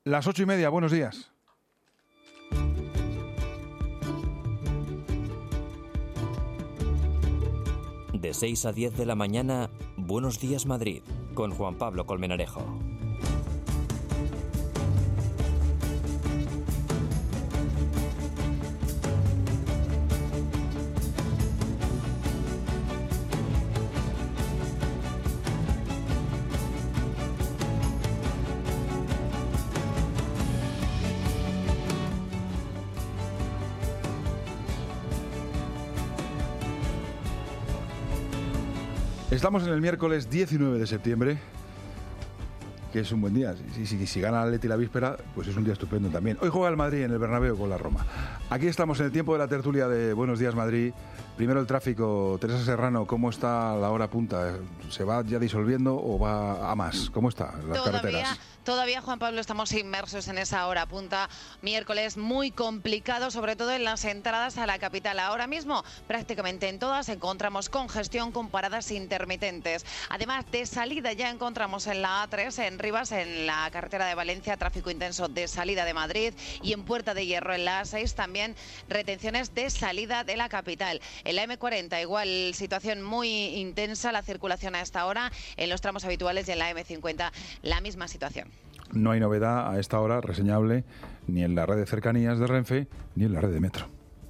Las 8:30, buenos días. De 6 a 10 de la mañana, Buenos Días Madrid, con Juan Pablo Colmenarejo. Estamos en el miércoles 19 de septiembre, que es un buen día. Si gana el Atleti la víspera, pues es un día estupendo también. Hoy juega el Madrid en el Bernabéu con la Roma. Aquí estamos en el tiempo de la tertulia de Buenos Días Madrid. Primero el tráfico. Teresa Serrano, ¿cómo está la hora punta? ¿Se va ya disolviendo o va a más? ¿Cómo están las carreteras? Todavía, Juan Pablo, estamos inmersos en esa hora punta. Miércoles muy complicado, sobre todo en las entradas a la capital. Ahora mismo, prácticamente en todas encontramos congestión con paradas intermitentes. Además, de salida ya encontramos en la A3, en Rivas, en la carretera de Valencia, tráfico intenso de salida de Madrid, y en Puerta de Hierro, en la A6, también retenciones de salida de la capital. En la M40, igual, situación muy intensa, la circulación a esta hora, en los tramos habituales, y en la M50, la misma situación. No hay novedad a esta hora reseñable ni en la red de cercanías de Renfe ni en la red de metro.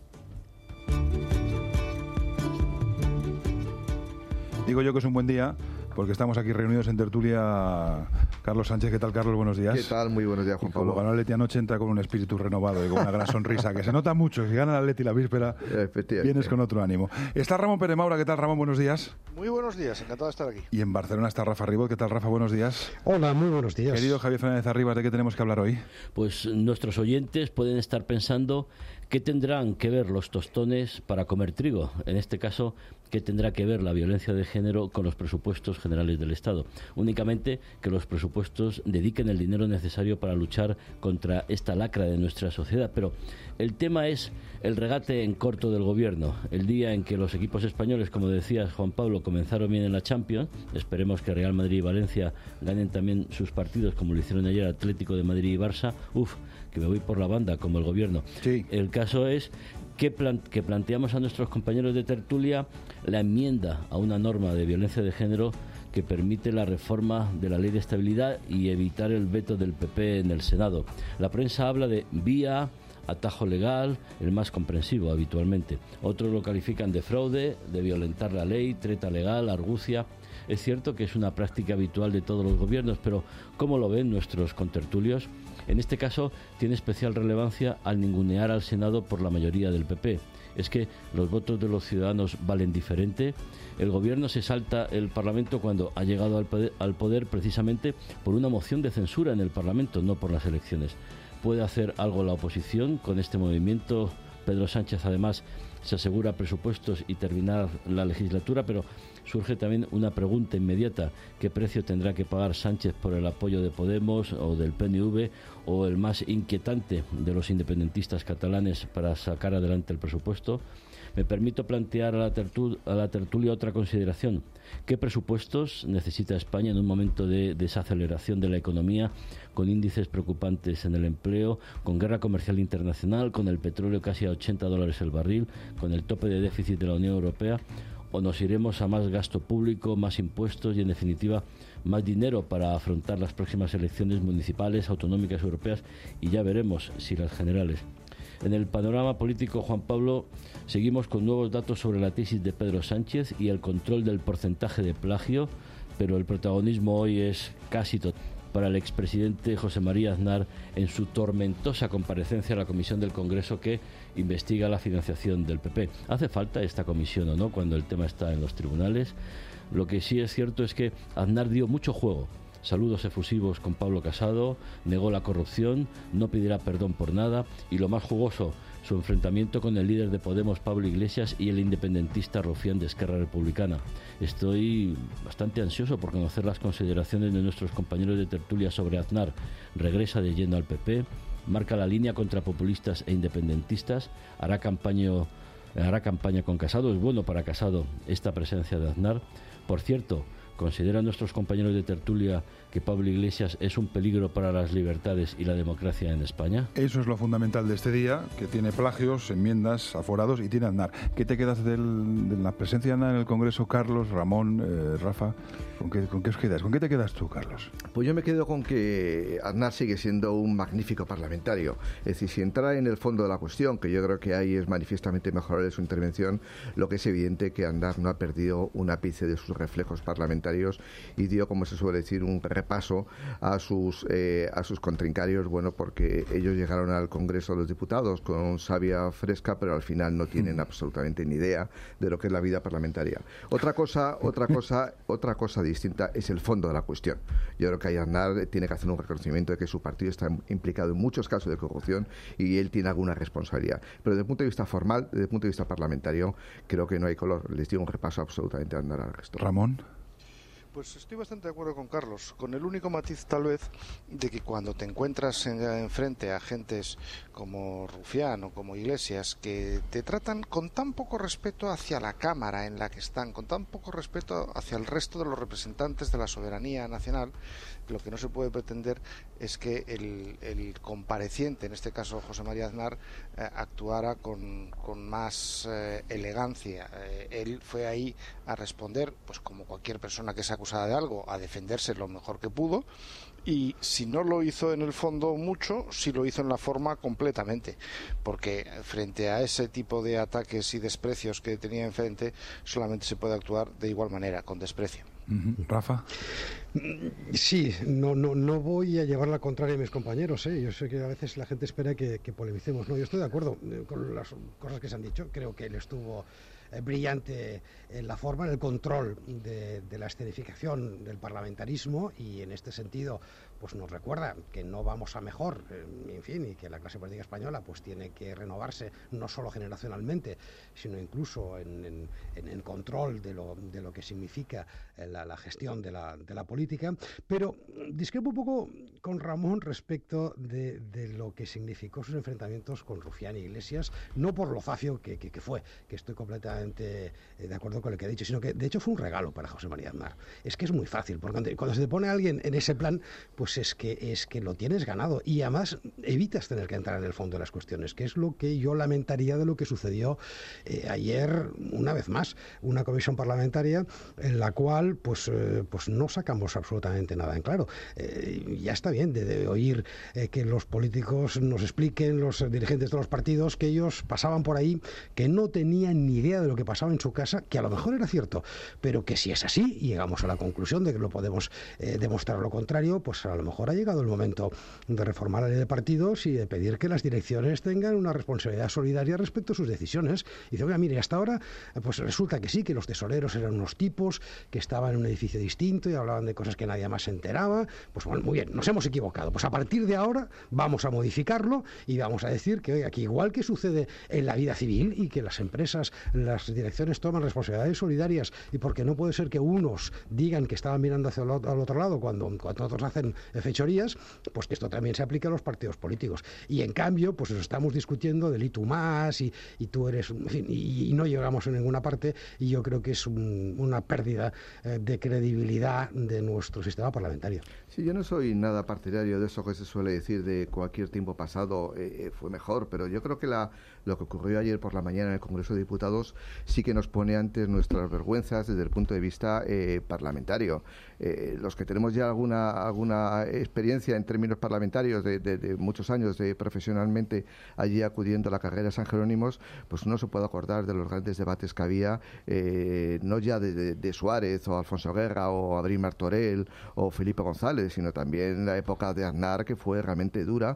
Digo yo que es un buen día porque estamos aquí reunidos en tertulia. Carlos Sánchez, ¿qué tal, Carlos? Buenos días. ¿Qué tal? Muy buenos días, Juan Pablo. Como ganó el Atleti anoche, entra con un espíritu renovado y con una gran sonrisa, que se nota mucho. Si gana el Atleti la víspera, vienes con otro ánimo. Está Ramón Pérez Maura. ¿Qué tal, Ramón? Buenos días. Muy buenos días, encantado de estar aquí. Y en Barcelona está Rafa Ribot. ¿Qué tal, Rafa? Buenos días. Hola, muy buenos días. Querido Javier Fernández Arribas, ¿de qué tenemos que hablar hoy? Pues nuestros oyentes pueden estar pensando qué tendrán que ver los tostones para comer trigo. En este caso, qué tendrá que ver la violencia de género con los presupuestos generales del Estado. Únicamente que los presupuestos dediquen el dinero necesario para luchar contra esta lacra de nuestra sociedad. Pero el tema es el regate en corto del gobierno. El día en que los equipos españoles, como decías, Juan Pablo, comenzaron bien en la Champions, esperemos que Real Madrid y Valencia ganen también sus partidos como lo hicieron ayer Atlético de Madrid y Barça. Que me voy por la banda como el gobierno. Sí. El caso es que planteamos a nuestros compañeros de tertulia la enmienda a una norma de violencia de género que permite la reforma de la ley de estabilidad y evitar el veto del PP en el Senado. La prensa habla de vía, atajo legal, el más comprensivo habitualmente. Otros lo califican de fraude, de violentar la ley, treta legal, argucia. Es cierto que es una práctica habitual de todos los gobiernos, pero ¿cómo lo ven nuestros contertulios? En este caso tiene especial relevancia al ningunear al Senado por la mayoría del PP. Es que los votos de los ciudadanos valen diferente. El gobierno se salta el Parlamento cuando ha llegado al poder precisamente por una moción de censura en el Parlamento, no por las elecciones. ¿Puede hacer algo la oposición con este movimiento? Pedro Sánchez, además, se asegura presupuestos y terminar la legislatura, pero surge también una pregunta inmediata: ¿qué precio tendrá que pagar Sánchez por el apoyo de Podemos o del PNV o el más inquietante de los independentistas catalanes para sacar adelante el presupuesto? Me permito plantear a la tertulia otra consideración. ¿Qué presupuestos necesita España en un momento de desaceleración de la economía, con índices preocupantes en el empleo, con guerra comercial internacional, con el petróleo casi a $80 el barril, con el tope de déficit de la Unión Europea? ¿O nos iremos a más gasto público, más impuestos y, en definitiva, más dinero para afrontar las próximas elecciones municipales, autonómicas, europeas y ya veremos si las generales? En el panorama político, Juan Pablo, seguimos con nuevos datos sobre la tesis de Pedro Sánchez y el control del porcentaje de plagio, pero el protagonismo hoy es casi total para el expresidente José María Aznar en su tormentosa comparecencia a la comisión del Congreso que investiga la financiación del PP. ¿Hace falta esta comisión o no cuando el tema está en los tribunales? Lo que sí es cierto es que Aznar dio mucho juego. Saludos efusivos con Pablo Casado, negó la corrupción, no pedirá perdón por nada y, lo más jugoso, su enfrentamiento con el líder de Podemos, Pablo Iglesias, y el independentista Rufián de Esquerra Republicana. Estoy bastante ansioso por conocer las consideraciones de nuestros compañeros de tertulia sobre Aznar. Regresa de lleno al PP, marca la línea contra populistas e independentistas, hará campaña con Casado. Es bueno para Casado esta presencia de Aznar. Por cierto, ¿Consideran nuestros compañeros de tertulia que Pablo Iglesias es un peligro para las libertades y la democracia en España? Eso es lo fundamental de este día, que tiene plagios, enmiendas, aforados y tiene Aznar. ¿Qué te quedas de la presencia de Aznar en el Congreso, Carlos, Ramón, Rafa? ¿Con qué os quedas? ¿Con qué te quedas tú, Carlos? Pues yo me quedo con que Aznar sigue siendo un magnífico parlamentario. Es decir, si entra en el fondo de la cuestión, que yo creo que ahí es manifiestamente mejorable su intervención, lo que es evidente que Aznar no ha perdido un ápice de sus reflejos parlamentarios y dio, como se suele decir, un repaso a sus contrincarios, bueno, porque ellos llegaron al Congreso de los Diputados con savia fresca, pero al final no tienen absolutamente ni idea de lo que es la vida parlamentaria. Otra cosa distinta es el fondo de la cuestión. Yo creo que ahí Aznar tiene que hacer un reconocimiento de que su partido está implicado en muchos casos de corrupción y él tiene alguna responsabilidad. Pero desde el punto de vista formal, desde el punto de vista parlamentario, creo que no hay color. Les digo un repaso absolutamente a Aznar al resto. Ramón. Pues estoy bastante de acuerdo con Carlos, con el único matiz tal vez de que cuando te encuentras enfrente a agentes como Rufián o como Iglesias que te tratan con tan poco respeto hacia la Cámara en la que están, con tan poco respeto hacia el resto de los representantes de la soberanía nacional, lo que no se puede pretender es que el compareciente, en este caso José María Aznar, actuara con más elegancia. Él fue ahí a responder, pues como cualquier persona que es acusada de algo, a defenderse lo mejor que pudo, y si no lo hizo en el fondo mucho, sí lo hizo en la forma completamente, porque frente a ese tipo de ataques y desprecios que tenía enfrente, solamente se puede actuar de igual manera, con desprecio. Rafa. Sí, no voy a llevar la contraria a mis compañeros, ¿eh? Yo sé que a veces la gente espera que polemicemos. No, yo estoy de acuerdo con las cosas que se han dicho. Creo que él estuvo brillante en la forma, en el control de la escenificación del parlamentarismo, y en este sentido pues nos recuerda que no vamos a mejor, en fin, y que la clase política española pues tiene que renovarse no solo generacionalmente, sino incluso en control de lo que significa la gestión de la política. Pero discrepo un poco con Ramón respecto de lo que significó sus enfrentamientos con Rufián y Iglesias, no por lo zafio que fue, que estoy completamente de acuerdo con lo que ha dicho, sino que de hecho fue un regalo para José María Aznar. Es que es muy fácil, porque cuando se te pone a alguien en ese plan, pues es que lo tienes ganado, y además evitas tener que entrar en el fondo de las cuestiones, que es lo que yo lamentaría de lo que sucedió ayer, una vez más, una comisión parlamentaria en la cual pues no sacamos absolutamente nada en claro. Ya está bien de oír que los políticos nos expliquen, los dirigentes de los partidos, que ellos pasaban por ahí, que no tenían ni idea de lo que pasaba en su casa, que a lo mejor era cierto, pero que si es así y llegamos a la conclusión de que lo podemos demostrar lo contrario, pues a lo mejor ha llegado el momento de reformar la ley de partidos y de pedir que las direcciones tengan una responsabilidad solidaria respecto a sus decisiones. Y dice, oiga, mire, hasta ahora pues resulta que sí, que los tesoreros eran unos tipos que estaban en un edificio distinto y hablaban de cosas que nadie más se enteraba. Pues bueno, muy bien, nos hemos equivocado. Pues a partir de ahora vamos a modificarlo y vamos a decir que, oiga, que igual que sucede en la vida civil y que las empresas, las direcciones toman responsabilidades solidarias, y porque no puede ser que unos digan que estaban mirando hacia al otro lado cuando otros hacen fechorías, pues que esto también se aplica a los partidos políticos. Y en cambio, pues nos estamos discutiendo del y tú más y tú eres, en fin, y no llegamos a ninguna parte, y yo creo que es una pérdida de credibilidad de nuestro sistema parlamentario. Sí, yo no soy nada partidario de eso que se suele decir de cualquier tiempo pasado fue mejor, pero yo creo que lo que ocurrió ayer por la mañana en el Congreso de Diputados sí que nos pone ante nuestras vergüenzas desde el punto de vista parlamentario. Los que tenemos ya alguna experiencia en términos parlamentarios de muchos años profesionalmente allí acudiendo a la carrera de San Jerónimos, pues uno se puede acordar de los grandes debates que había, no ya de Suárez o Alfonso Guerra o Abril Martorell o Felipe González, sino también la época de Aznar, que fue realmente dura,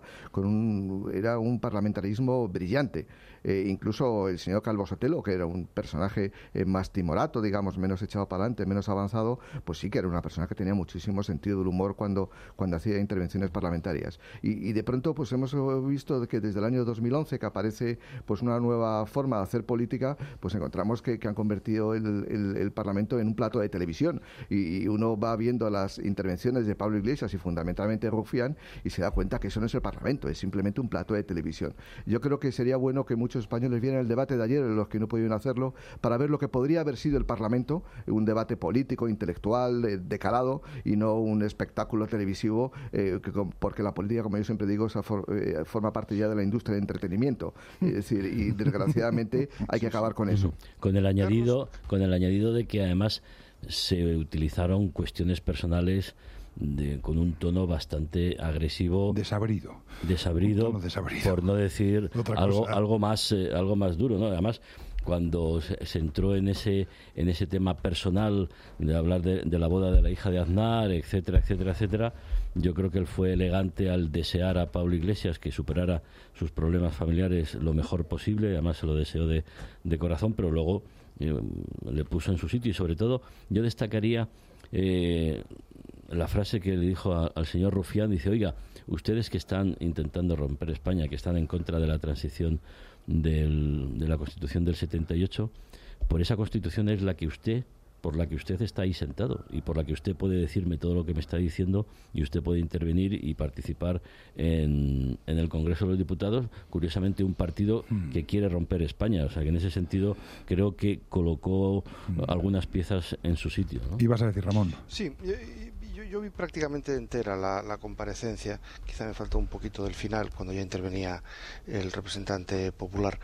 era un parlamentarismo brillante. Incluso el señor Calvo Sotelo, que era un personaje más timorato, digamos, menos echado para adelante, menos avanzado, pues sí que era una persona que tenía muchísimo sentido del humor cuando hacía intervenciones parlamentarias. Y de pronto pues hemos visto que desde el año 2011 que aparece pues una nueva forma de hacer política, pues encontramos que han convertido el Parlamento en un plato de televisión, y uno va viendo las intervenciones de Pablo Iglesias y fundamentalmente efectivamente Rufián, y se da cuenta que eso no es el Parlamento, es simplemente un plato de televisión. Yo creo que sería bueno que muchos españoles vieran el debate de ayer, los que no pudieron hacerlo, para ver lo que podría haber sido el Parlamento, un debate político, intelectual, de calado, y no un espectáculo televisivo, porque la política, como yo siempre digo, forma parte ya de la industria de entretenimiento. Es decir, y desgraciadamente hay que acabar con eso. Con el añadido de que además se utilizaron cuestiones personales con un tono bastante agresivo, desabrido, por no decir algo más duro, ¿no? Además, cuando se entró en ese tema personal de hablar de la boda de la hija de Aznar, etcétera, yo creo que él fue elegante al desear a Pablo Iglesias que superara sus problemas familiares lo mejor posible. Además se lo deseó de corazón, pero luego le puso en su sitio. Y sobre todo yo destacaría la frase que le dijo al señor Rufián. Dice: oiga, ustedes que están intentando romper España, que están en contra de la transición de la Constitución del 78, por esa Constitución es por la que usted está ahí sentado, y por la que usted puede decirme todo lo que me está diciendo, y usted puede intervenir y participar en el Congreso de los Diputados. Curiosamente, un partido que quiere romper España. O sea, que en ese sentido creo que colocó algunas piezas en su sitio, ¿no? ¿Ibas a decir, Ramón? Sí, yo vi prácticamente entera la comparecencia. Quizá me faltó un poquito del final, cuando ya intervenía el representante popular.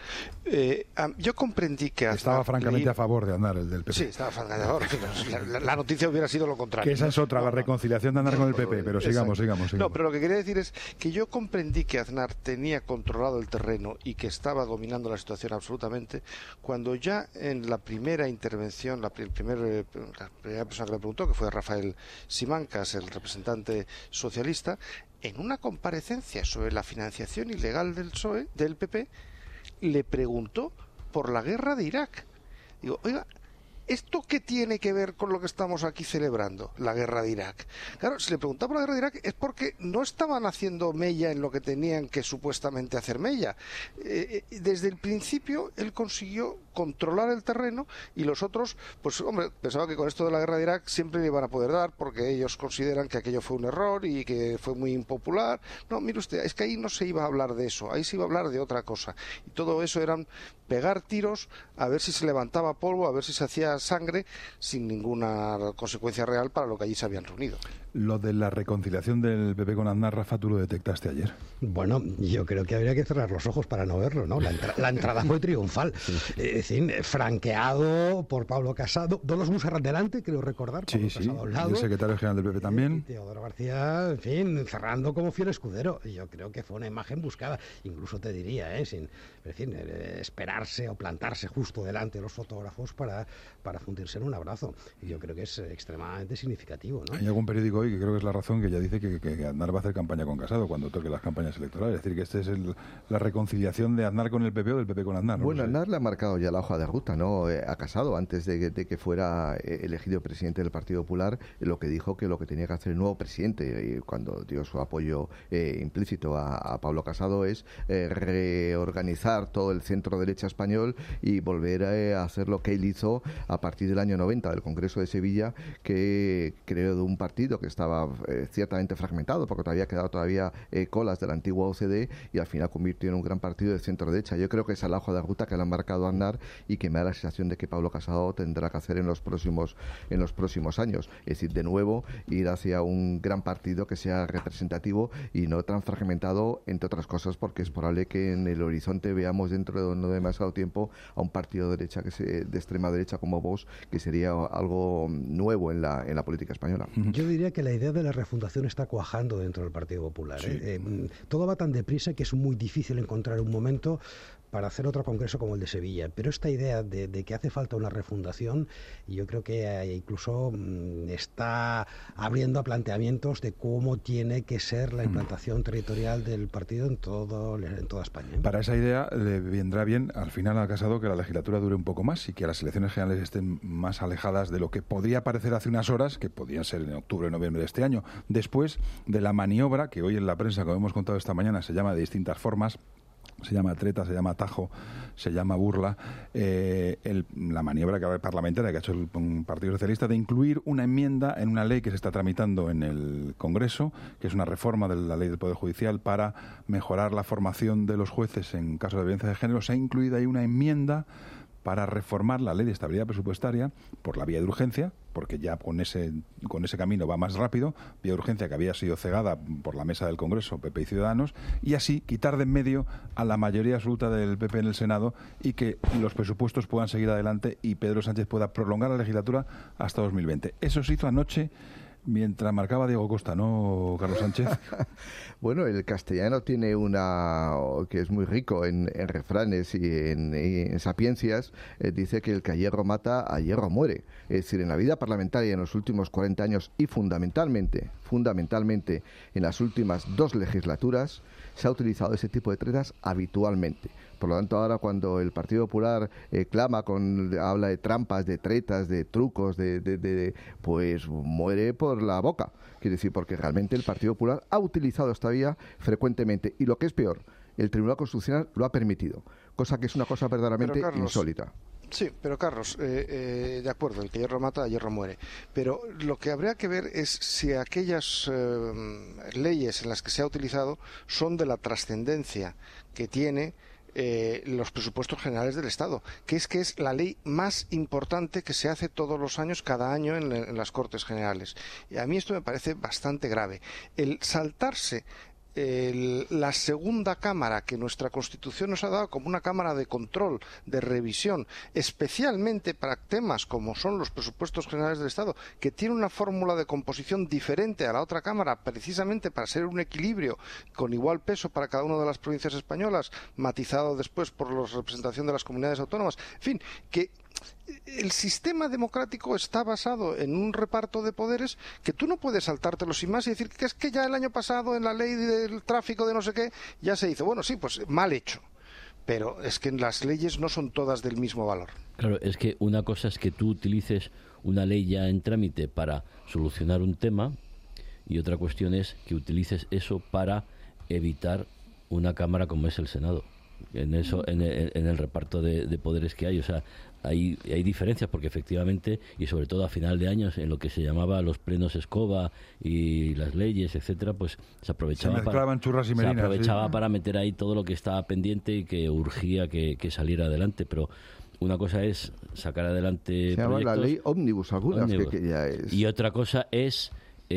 Yo comprendí que estaba francamente a favor de Aznar, el del PP. Sí, estaba francamente a favor. La noticia hubiera sido lo contrario. Que esa es otra, la reconciliación de Aznar con el PP, pero sigamos. No, pero lo que quería decir es que yo comprendí que Aznar tenía controlado el terreno y que estaba dominando la situación absolutamente, cuando ya en la primera intervención, la primera persona que le preguntó, que fue Rafael Simancas, el representante socialista, en una comparecencia sobre la financiación ilegal del PSOE, del PP, le preguntó por la guerra de Irak. Digo, oiga, ¿esto qué tiene que ver con lo que estamos aquí celebrando, la guerra de Irak? Claro, si le preguntaba por la guerra de Irak es porque no estaban haciendo mella en lo que tenían que supuestamente hacer mella. Desde el principio él consiguió controlar el terreno, y los otros, pues hombre, pensaba que con esto de la guerra de Irak siempre le iban a poder dar, porque ellos consideran que aquello fue un error y que fue muy impopular. No, mire usted, es que ahí no se iba a hablar de eso, ahí se iba a hablar de otra cosa. Y todo eso eran pegar tiros a ver si se levantaba polvo, a ver si se hacía sangre, sin ninguna consecuencia real para lo que allí se habían reunido. Lo de la reconciliación del PP con Aznar, Rafa, tú lo detectaste ayer. Bueno, yo creo que habría que cerrar los ojos para no verlo, ¿no? La entrada fue triunfal. Es decir, franqueado por Pablo Casado. Dolors Montserrat delante, creo recordar. Pablo Casado al lado. El secretario general del PP también. Y Teodoro García, en fin, cerrando como fiel escudero. Yo creo que fue una imagen buscada. Incluso te diría, sin esperarse o plantarse justo delante de los fotógrafos para fundirse en un abrazo. Y yo creo que es extremadamente significativo, ¿no? Hay algún periódico hoy que creo que es La Razón, que ya dice que Aznar va a hacer campaña con Casado cuando toque las campañas electorales. Es decir, que esta es la reconciliación de Aznar con el PP o del PP con Aznar, ¿no? Bueno, Aznar le ha marcado ya la hoja de ruta, ¿no? A Casado, antes de que fuera elegido presidente del Partido Popular, lo que dijo que lo que tenía que hacer el nuevo presidente, y cuando dio su apoyo implícito a Pablo Casado, es reorganizar todo el centro derecha español y volver a hacer lo que él hizo a partir del año 90, del Congreso de Sevilla, que creó de un partido que estaba ciertamente fragmentado, porque todavía quedado colas de la antigua OCDE, y al final convirtió en un gran partido de centro derecha. Yo creo que esa es la hoja de ruta que le han marcado a Aznar, y que me da la sensación de que Pablo Casado tendrá que hacer en los próximos años. Es decir, de nuevo ir hacia un gran partido que sea representativo y no tan fragmentado, entre otras cosas porque es probable que en el horizonte veamos dentro de no demasiado tiempo a un partido de derecha de extrema derecha como Vox, que sería algo nuevo en la política española. Yo diría que la idea de la refundación está cuajando dentro del Partido Popular. Sí. Todo va tan deprisa que es muy difícil encontrar un momento para hacer otro congreso como el de Sevilla. Pero esta idea de que hace falta una refundación, yo creo que incluso está abriendo a planteamientos de cómo tiene que ser la implantación territorial del partido en toda España. Para esa idea le vendrá bien al final a Casado que la legislatura dure un poco más y que las elecciones generales estén más alejadas de lo que podría parecer hace unas horas, que podían ser en octubre o noviembre de este año, después de la maniobra que hoy en la prensa, como hemos contado esta mañana, se llama de distintas formas, se llama treta, se llama atajo, se llama burla, la maniobra parlamentaria que ha hecho el Partido Socialista de incluir una enmienda en una ley que se está tramitando en el Congreso, que es una reforma de la ley del Poder Judicial para mejorar la formación de los jueces en casos de violencia de género. Se ha incluido ahí una enmienda para reformar la ley de estabilidad presupuestaria por la vía de urgencia, porque ya con ese camino va más rápido, vía de urgencia que había sido cegada por la mesa del Congreso, PP y Ciudadanos, y así quitar de en medio a la mayoría absoluta del PP en el Senado y que los presupuestos puedan seguir adelante y Pedro Sánchez pueda prolongar la legislatura hasta 2020. Eso se hizo anoche mientras marcaba Diego Costa, ¿no, Carlos Sánchez? Bueno, el castellano tiene que es muy rico en refranes y en sapiencias. Dice que el que a hierro mata, a hierro muere. Es decir, en la vida parlamentaria en los últimos 40 años y fundamentalmente en las últimas 2 legislaturas, se ha utilizado ese tipo de tretas habitualmente. Por lo tanto, ahora cuando el Partido Popular habla de trampas, de tretas, de trucos, pues muere por la boca. Quiere decir, porque realmente el Partido Popular ha utilizado esta vía frecuentemente. Y lo que es peor, el Tribunal Constitucional lo ha permitido, cosa que es una cosa verdaderamente insólita. Sí, pero Carlos, de acuerdo, el que hierro mata, hierro muere. Pero lo que habría que ver es si aquellas leyes en las que se ha utilizado son de la trascendencia que tiene los presupuestos generales del Estado, que es la ley más importante que se hace todos los años, cada año en las Cortes Generales. Y a mí esto me parece bastante grave. El saltarse la segunda cámara que nuestra Constitución nos ha dado como una cámara de control, de revisión, especialmente para temas como son los presupuestos generales del Estado, que tiene una fórmula de composición diferente a la otra cámara, precisamente para ser un equilibrio con igual peso para cada una de las provincias españolas, matizado después por la representación de las comunidades autónomas. En fin, que el sistema democrático está basado en un reparto de poderes que tú no puedes saltártelo sin más y decir que es que ya el año pasado en la ley del tráfico de no sé qué ya se hizo. Bueno, sí, pues mal hecho. Pero es que las leyes no son todas del mismo valor. Claro, es que una cosa es que tú utilices una ley ya en trámite para solucionar un tema y otra cuestión es que utilices eso para evitar una cámara como es el Senado. En eso, en el reparto de poderes que hay, o sea, hay diferencias porque efectivamente y sobre todo a final de años en lo que se llamaba los plenos escoba y las leyes, etcétera, pues se aprovechaba para meter ahí todo lo que estaba pendiente y que urgía que saliera adelante, pero una cosa es sacar adelante se llama la ley ómnibus algunas que ya es, y otra cosa es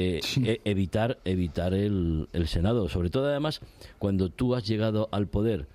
evitar el Senado, sobre todo además cuando tú has llegado al poder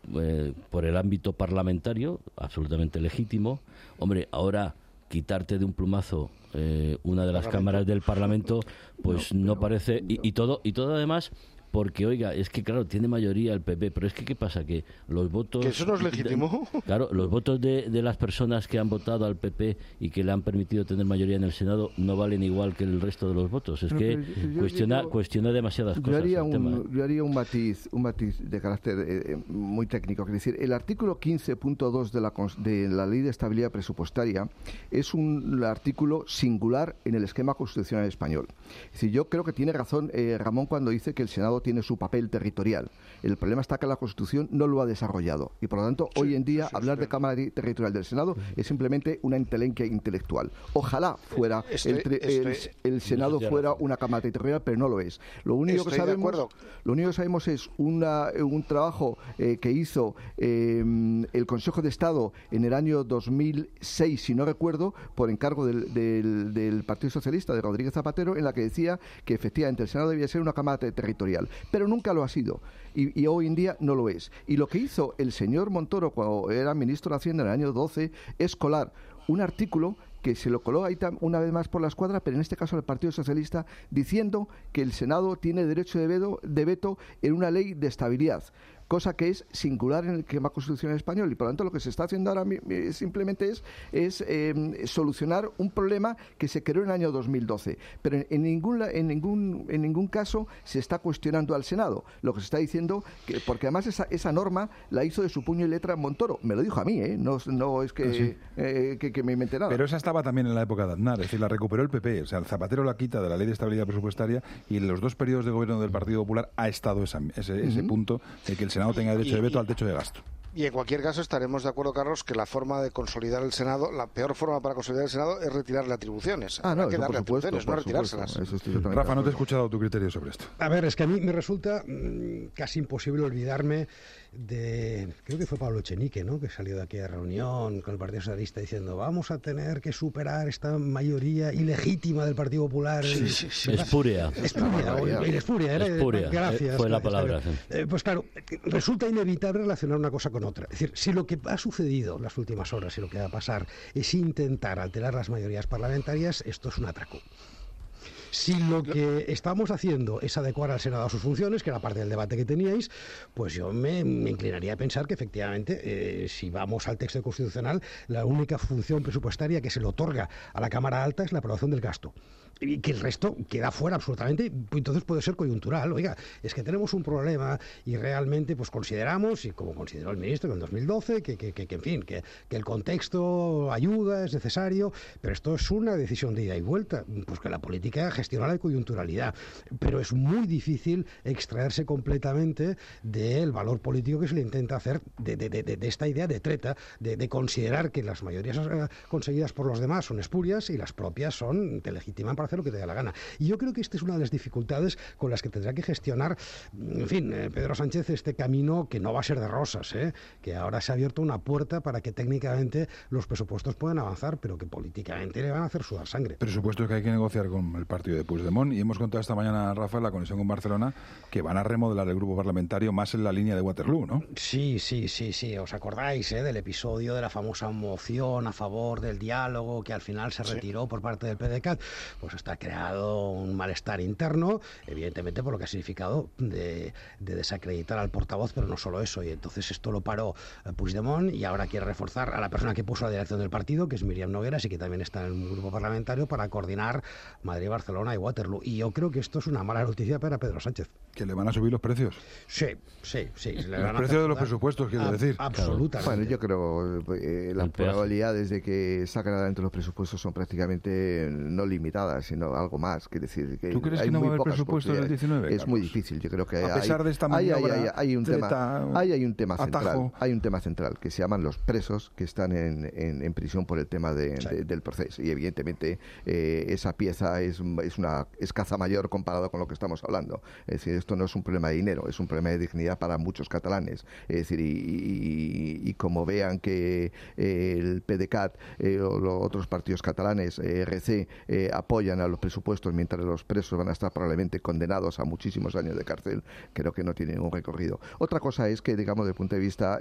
por el ámbito parlamentario, absolutamente legítimo. Hombre, ahora quitarte de un plumazo una de las cámaras del Parlamento, pues no parece, y todo además porque, oiga, es que claro, tiene mayoría el PP, pero es que ¿qué pasa? Que los votos... ¿Que eso no es legítimo? Claro, los votos de las personas que han votado al PP y que le han permitido tener mayoría en el Senado no valen igual que el resto de los votos. Es que cuestiona demasiadas cosas. Yo haría un matiz de carácter muy técnico. Es decir, el artículo 15.2 de la Ley de Estabilidad Presupuestaria es un artículo singular en el esquema constitucional español. Es decir, yo creo que tiene razón Ramón cuando dice que el Senado tiene su papel territorial. El problema está que la Constitución no lo ha desarrollado y por lo tanto hoy en día hablar de Cámara Territorial del Senado es simplemente una entelequia intelectual. Ojalá fuera el Senado fuera una Cámara Territorial, pero no lo es. Lo único que sabemos es un trabajo que hizo el Consejo de Estado en el año 2006, si no recuerdo, por encargo del Partido Socialista de Rodríguez Zapatero, en la que decía que efectivamente el Senado debía ser una Cámara Territorial, pero nunca lo ha sido y hoy en día no lo es. Y lo que hizo el señor Montoro cuando era ministro de Hacienda en el año 12 es colar un artículo que se lo coló ahí una vez más por la escuadra, pero en este caso el Partido Socialista, diciendo que el Senado tiene derecho de veto en una ley de estabilidad, cosa que es singular en el esquema constitucional español, y por lo tanto lo que se está haciendo ahora simplemente es solucionar un problema que se creó en el año 2012, pero en ningún caso se está cuestionando al Senado. Lo que se está diciendo, porque además esa norma la hizo de su puño y letra Montoro, me lo dijo a mí, no es que me inventé nada. Pero esa estaba también en la época de Aznar, es decir, la recuperó el PP, o sea, el Zapatero la quita de la Ley de Estabilidad Presupuestaria y en los 2 periodos de gobierno del Partido Popular ha estado ese punto de que el Senado Senado tenga derecho de veto al techo de gasto. Y en cualquier caso estaremos de acuerdo, Carlos, que la forma de consolidar el Senado, la peor forma para consolidar el Senado es retirarle atribuciones. No, hay que eso darle por supuesto, atribuciones, no retirárselas. Rafa, no te he escuchado tu criterio sobre esto. A ver, es que a mí me resulta casi imposible olvidarme creo que fue Pablo Echenique, ¿no?, que salió de aquella reunión con el Partido Socialista diciendo vamos a tener que superar esta mayoría ilegítima del Partido Popular. Espuria. Gracias. Fue la palabra. Pues claro, resulta inevitable relacionar una cosa con otra. Es decir, si lo que ha sucedido en las últimas horas y lo que va a pasar es intentar alterar las mayorías parlamentarias, esto es un atraco. Si lo que estamos haciendo es adecuar al Senado a sus funciones, que era parte del debate que teníais, pues yo me inclinaría a pensar que efectivamente, si vamos al texto constitucional, la única función presupuestaria que se le otorga a la Cámara Alta es la aprobación del gasto. Y que el resto queda fuera absolutamente, entonces puede ser coyuntural. Oiga, es que tenemos un problema y realmente pues consideramos, y como consideró el ministro en el 2012, que en fin, que el contexto ayuda, es necesario, pero esto es una decisión de ida y vuelta, pues que la política gestiona la coyunturalidad, pero es muy difícil extraerse completamente del valor político que se le intenta hacer de esta idea de treta, de considerar que las mayorías conseguidas por los demás son espurias y las propias te legitiman para hacer lo que te dé la gana. Y yo creo que esta es una de las dificultades con las que tendrá que gestionar, en fin, Pedro Sánchez, este camino que no va a ser de rosas, que ahora se ha abierto una puerta para que técnicamente los presupuestos puedan avanzar, pero que políticamente le van a hacer sudar sangre. Presupuestos que hay que negociar con el partido de Puigdemont, y hemos contado esta mañana, Rafa, en la conexión con Barcelona, que van a remodelar el grupo parlamentario más en la línea de Waterloo, ¿no? Sí. ¿Os acordáis del episodio de la famosa moción a favor del diálogo que al final se retiró por parte del PDeCAT? Pues está creado un malestar interno, evidentemente por lo que ha significado de desacreditar al portavoz, pero no solo eso, y entonces esto lo paró Puigdemont y ahora quiere reforzar a la persona que puso la dirección del partido, que es Míriam Nogueras, y que también está en el grupo parlamentario, para coordinar Madrid, Barcelona y Waterloo. Y yo creo que esto es una mala noticia para Pedro Sánchez. ¿Que le van a subir los precios? Sí. Los precios de los presupuestos, quiero decir. Absolutamente. Bueno, yo creo las probabilidades de que saquen adelante los presupuestos son prácticamente no limitadas, sino algo más. Quiere decir que ¿tú crees que no va a haber presupuestos del 19? Es Carlos? muy difícil. Yo creo que a pesar de esta maniobra, hay un tema central. Hay un tema central que se llaman los presos que están en prisión por el tema del proceso. Y evidentemente esa pieza es caza mayor comparado con lo que estamos hablando. Es decir, esto no es un problema de dinero, es un problema de dignidad para muchos catalanes. Es decir, y como vean que el PDeCAT o los otros partidos catalanes, RC, apoyan a los presupuestos mientras los presos van a estar probablemente condenados a muchísimos años de cárcel, creo que no tienen un recorrido. Otra cosa es que, digamos, desde el punto de vista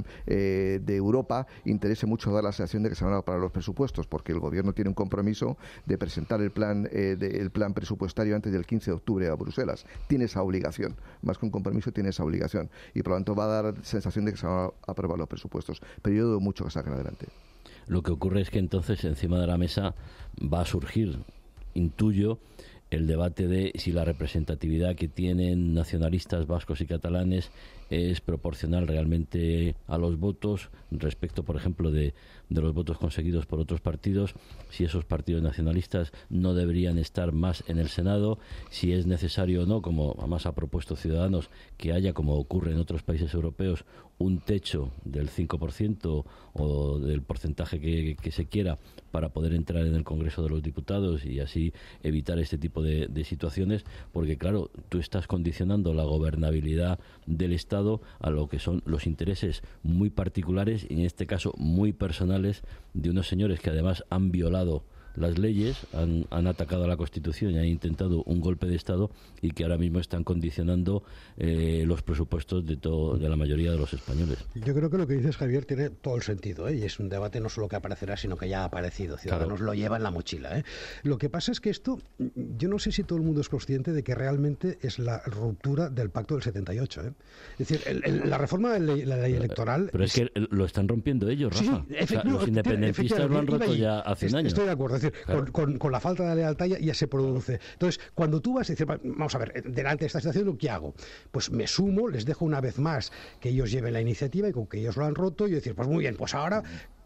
de Europa, interese mucho dar la sensación de que se van a aprobar los presupuestos, porque el gobierno tiene un compromiso de presentar el plan presupuestario antes del 15 de octubre a Bruselas. Tiene esa obligación, más que un compromiso, tiene esa obligación, y por lo tanto va a dar sensación de que se van a aprobar los presupuestos, pero yo dudo mucho que salgan adelante. Lo que ocurre es que entonces encima de la mesa va a surgir, intuyo, el debate de si la representatividad que tienen nacionalistas vascos y catalanes es proporcional realmente a los votos respecto, por ejemplo, de los votos conseguidos por otros partidos, si esos partidos nacionalistas no deberían estar más en el Senado, si es necesario o no, como además ha propuesto Ciudadanos, que haya, como ocurre en otros países europeos, un techo del 5% o del porcentaje que se quiera para poder entrar en el Congreso de los Diputados y así evitar este tipo de situaciones, porque claro, tú estás condicionando la gobernabilidad del Estado a lo que son los intereses muy particulares y en este caso muy personales de unos señores que además han violado las leyes, han atacado a la Constitución y han intentado un golpe de Estado y que ahora mismo están condicionando los presupuestos de la mayoría de los españoles. Yo creo que lo que dices, Javier, tiene todo el sentido, y es un debate no solo que aparecerá, sino que ya ha aparecido. Ciudadanos lo lleva en la mochila. Lo que pasa es que esto, yo no sé si todo el mundo es consciente de que realmente es la ruptura del pacto del 78. Es decir, la reforma de la ley electoral... Pero es que lo están rompiendo ellos, Rafa. Sí, los independentistas lo han roto ya hace un año. Estoy de acuerdo. Es decir, claro, con la falta de lealtad ya se produce. Entonces, cuando tú vas a decir, vamos a ver, delante de esta situación, ¿qué hago? Pues me sumo, les dejo una vez más que ellos lleven la iniciativa y con que ellos lo han roto, y decir, pues muy bien, pues ahora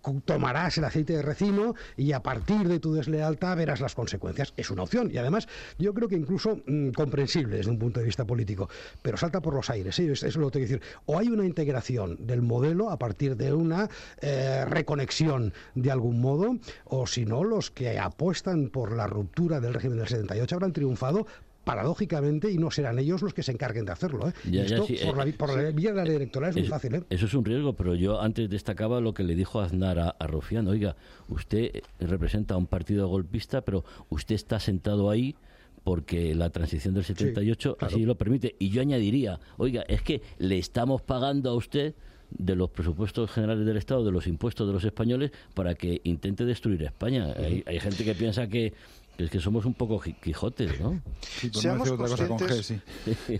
tomarás el aceite de ricino y a partir de tu deslealtad verás las consecuencias. Es una opción y además yo creo que incluso comprensible desde un punto de vista político, pero salta por los aires, ¿eh? Eso lo tengo que decir. O hay una integración del modelo a partir de una reconexión de algún modo, o si no, los que apuestan por la ruptura del régimen del 78 habrán triunfado paradójicamente y no serán ellos los que se encarguen de hacerlo. Por la vía de la ley electoral es muy fácil. Eso es un riesgo, pero yo antes destacaba lo que le dijo Aznar a Rufián. Oiga, usted representa a un partido golpista, pero usted está sentado ahí porque la transición del 78 claro, así lo permite. Y yo añadiría, oiga, es que le estamos pagando a usted de los presupuestos generales del Estado, de los impuestos de los españoles, para que intente destruir España. Hay gente que piensa que es que somos un poco Quijotes, ¿no? Sí, pues seamos, no otra cosa con G, sí.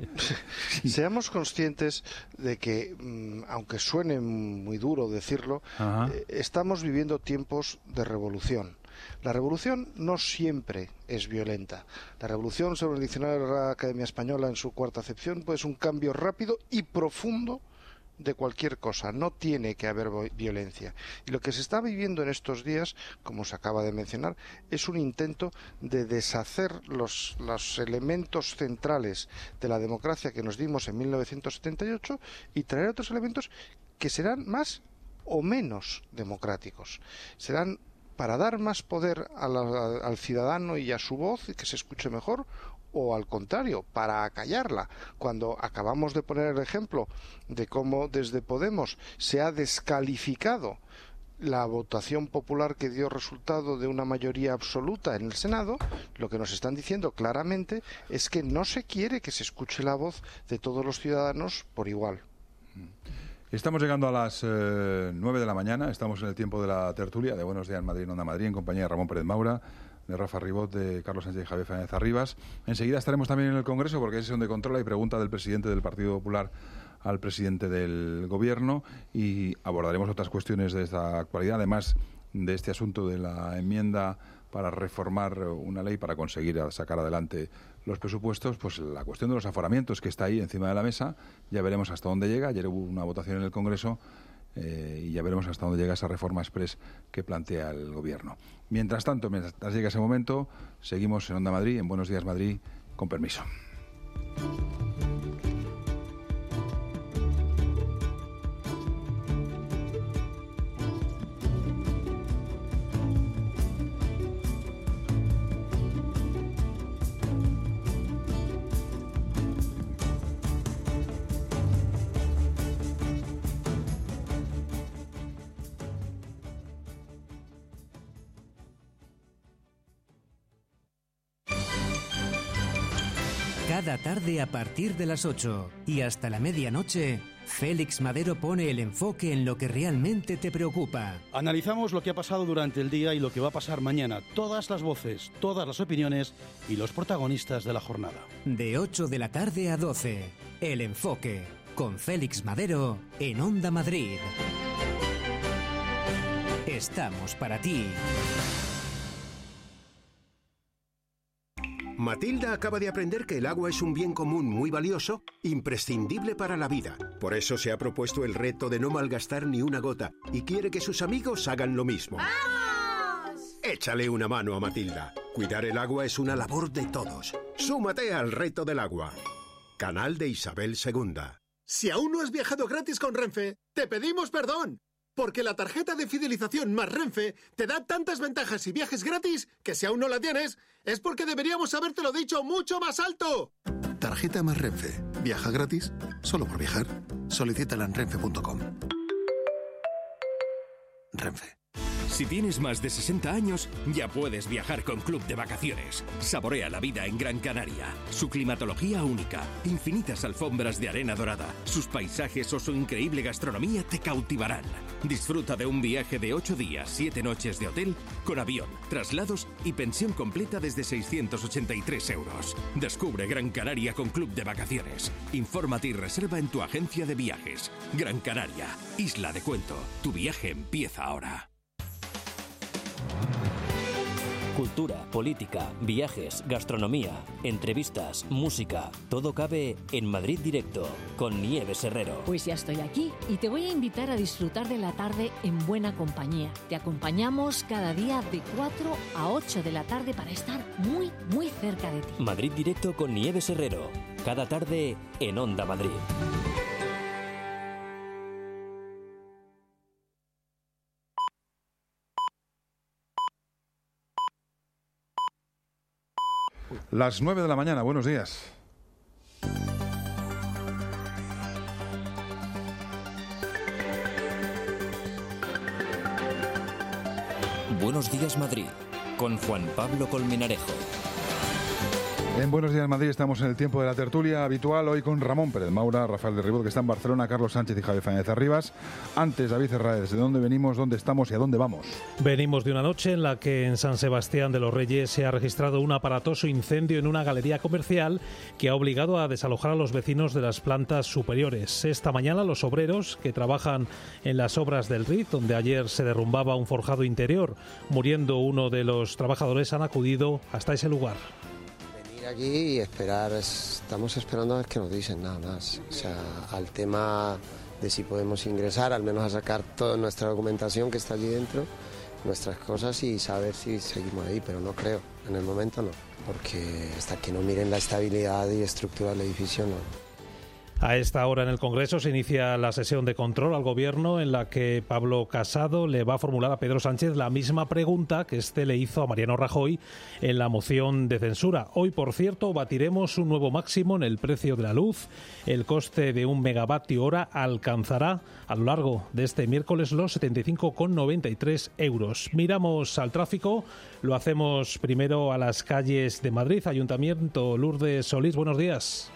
Seamos conscientes de que, aunque suene muy duro decirlo, estamos viviendo tiempos de revolución. La revolución no siempre es violenta. La revolución, según el diccionario de la Academia Española en su cuarta acepción, pues es un cambio rápido y profundo de cualquier cosa, no tiene que haber violencia. Y lo que se está viviendo en estos días, como se acaba de mencionar, es un intento de deshacer los elementos centrales de la democracia que nos dimos en 1978 y traer otros elementos que serán más o menos democráticos. Serán para dar más poder al ciudadano y a su voz y que se escuche mejor, o al contrario, para acallarla. Cuando acabamos de poner el ejemplo de cómo desde Podemos se ha descalificado la votación popular que dio resultado de una mayoría absoluta en el Senado, lo que nos están diciendo claramente es que no se quiere que se escuche la voz de todos los ciudadanos por igual. Estamos llegando a las 9 de la mañana, estamos en el tiempo de la tertulia de Buenos Días Madrid, Onda Madrid, en compañía de Ramón Pérez Maura, de Rafa Ribot, de Carlos Sánchez y Javier Fernández Arribas. Enseguida estaremos también en el Congreso porque es sesión de control y pregunta del presidente del Partido Popular al presidente del Gobierno y abordaremos otras cuestiones de esta actualidad, además de este asunto de la enmienda para reformar una ley para conseguir sacar adelante los presupuestos, pues la cuestión de los aforamientos que está ahí encima de la mesa, ya veremos hasta dónde llega. Ayer hubo una votación en el Congreso y ya veremos hasta dónde llega esa reforma express que plantea el Gobierno. Mientras tanto, mientras llega ese momento, seguimos en Onda Madrid, en Buenos Días Madrid, con permiso. Cada tarde a partir de las 8 y hasta la medianoche, Félix Madero pone el enfoque en lo que realmente te preocupa. Analizamos lo que ha pasado durante el día y lo que va a pasar mañana. Todas las voces, todas las opiniones y los protagonistas de la jornada. De 8 de la tarde a 12, El Enfoque, con Félix Madero en Onda Madrid. Estamos para ti. Matilda acaba de aprender que el agua es un bien común muy valioso, imprescindible para la vida. Por eso se ha propuesto el reto de no malgastar ni una gota y quiere que sus amigos hagan lo mismo. ¡Vamos! Échale una mano a Matilda. Cuidar el agua es una labor de todos. Súmate al reto del agua. Canal de Isabel II. Si aún no has viajado gratis con Renfe, te pedimos perdón. Porque la tarjeta de fidelización más Renfe te da tantas ventajas y viajes gratis que si aún no la tienes, es porque deberíamos habértelo dicho mucho más alto. Tarjeta más Renfe. ¿Viaja gratis? Solo por viajar. Solicítala en renfe.com. Renfe. Si tienes más de 60 años, ya puedes viajar con Club de Vacaciones. Saborea la vida en Gran Canaria. Su climatología única, infinitas alfombras de arena dorada, sus paisajes o su increíble gastronomía te cautivarán. Disfruta de un viaje de 8 días, 7 noches de hotel, con avión, traslados y pensión completa desde 683 euros. Descubre Gran Canaria con Club de Vacaciones. Infórmate y reserva en tu agencia de viajes. Gran Canaria, Isla de Cuento. Tu viaje empieza ahora. cultura, política, viajes, gastronomía, entrevistas, música. Todo cabe en Madrid Directo con Nieves Herrero. Pues ya estoy aquí y te voy a invitar a disfrutar de la tarde en buena compañía. Te acompañamos cada día de 4 a 8 de la tarde para estar muy, muy cerca de ti. Madrid Directo con Nieves Herrero. Cada tarde en Onda Madrid. Las 9 de la mañana, buenos días. Buenos días Madrid, con Juan Pablo Colmenarejo. En Buenos Días Madrid estamos en el tiempo de la tertulia habitual, hoy con Ramón Pérez Maura, Rafael de Ribot, que está en Barcelona, Carlos Sánchez y Javier Fáñez Arribas. Antes, David Herrera, ¿de dónde venimos, dónde estamos y a dónde vamos? Venimos de una noche en la que en San Sebastián de los Reyes se ha registrado un aparatoso incendio en una galería comercial que ha obligado a desalojar a los vecinos de las plantas superiores. Esta mañana los obreros que trabajan en las obras del RIT, donde ayer se derrumbaba un forjado interior, muriendo uno de los trabajadores, han acudido hasta ese lugar. Aquí y esperar, estamos esperando a ver qué nos dicen, nada más. O sea, al tema de si podemos ingresar, al menos a sacar toda nuestra documentación que está allí dentro, nuestras cosas y saber si seguimos ahí, pero no creo, en el momento no, porque hasta que no miren la estabilidad y estructura del edificio no. A esta hora en el Congreso se inicia la sesión de control al Gobierno en la que Pablo Casado le va a formular a Pedro Sánchez la misma pregunta que este le hizo a Mariano Rajoy en la moción de censura. Hoy, por cierto, batiremos un nuevo máximo en el precio de la luz. El coste de 1 megavatio hora alcanzará a lo largo de este miércoles los 75,93 euros. Miramos al tráfico, lo hacemos primero a las calles de Madrid. Ayuntamiento, Lourdes Solís, buenos días.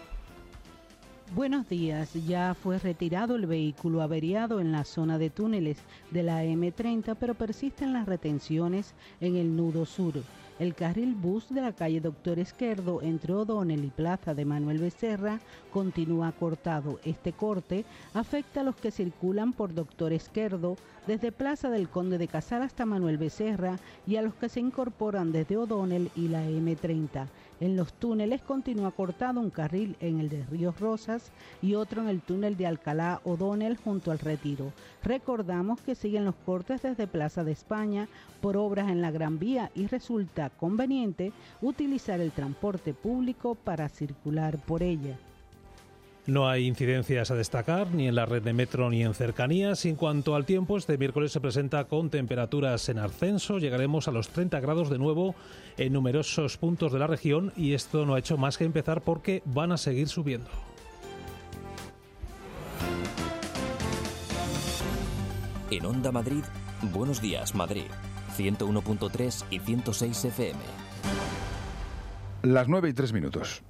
Buenos días. Ya fue retirado el vehículo averiado en la zona de túneles de la M30, pero persisten las retenciones en el nudo sur. El carril bus de la calle Doctor Esquerdo entre O'Donnell y Plaza de Manuel Becerra continúa cortado. Este corte afecta a los que circulan por Doctor Esquerdo desde Plaza del Conde de Casal hasta Manuel Becerra y a los que se incorporan desde O'Donnell y la M30. En los túneles continúa cortado un carril en el de Ríos Rosas y otro en el túnel de Alcalá O'Donnell junto al Retiro. Recordamos que siguen los cortes desde Plaza de España por obras en la Gran Vía y resulta conveniente utilizar el transporte público para circular por ella. No hay incidencias a destacar ni en la red de metro ni en cercanías. En cuanto al tiempo, este miércoles se presenta con temperaturas en ascenso. Llegaremos a los 30 grados de nuevo en numerosos puntos de la región y esto no ha hecho más que empezar porque van a seguir subiendo. En Onda Madrid, Buenos Días Madrid, 101.3 y 106 FM. Las 9:03.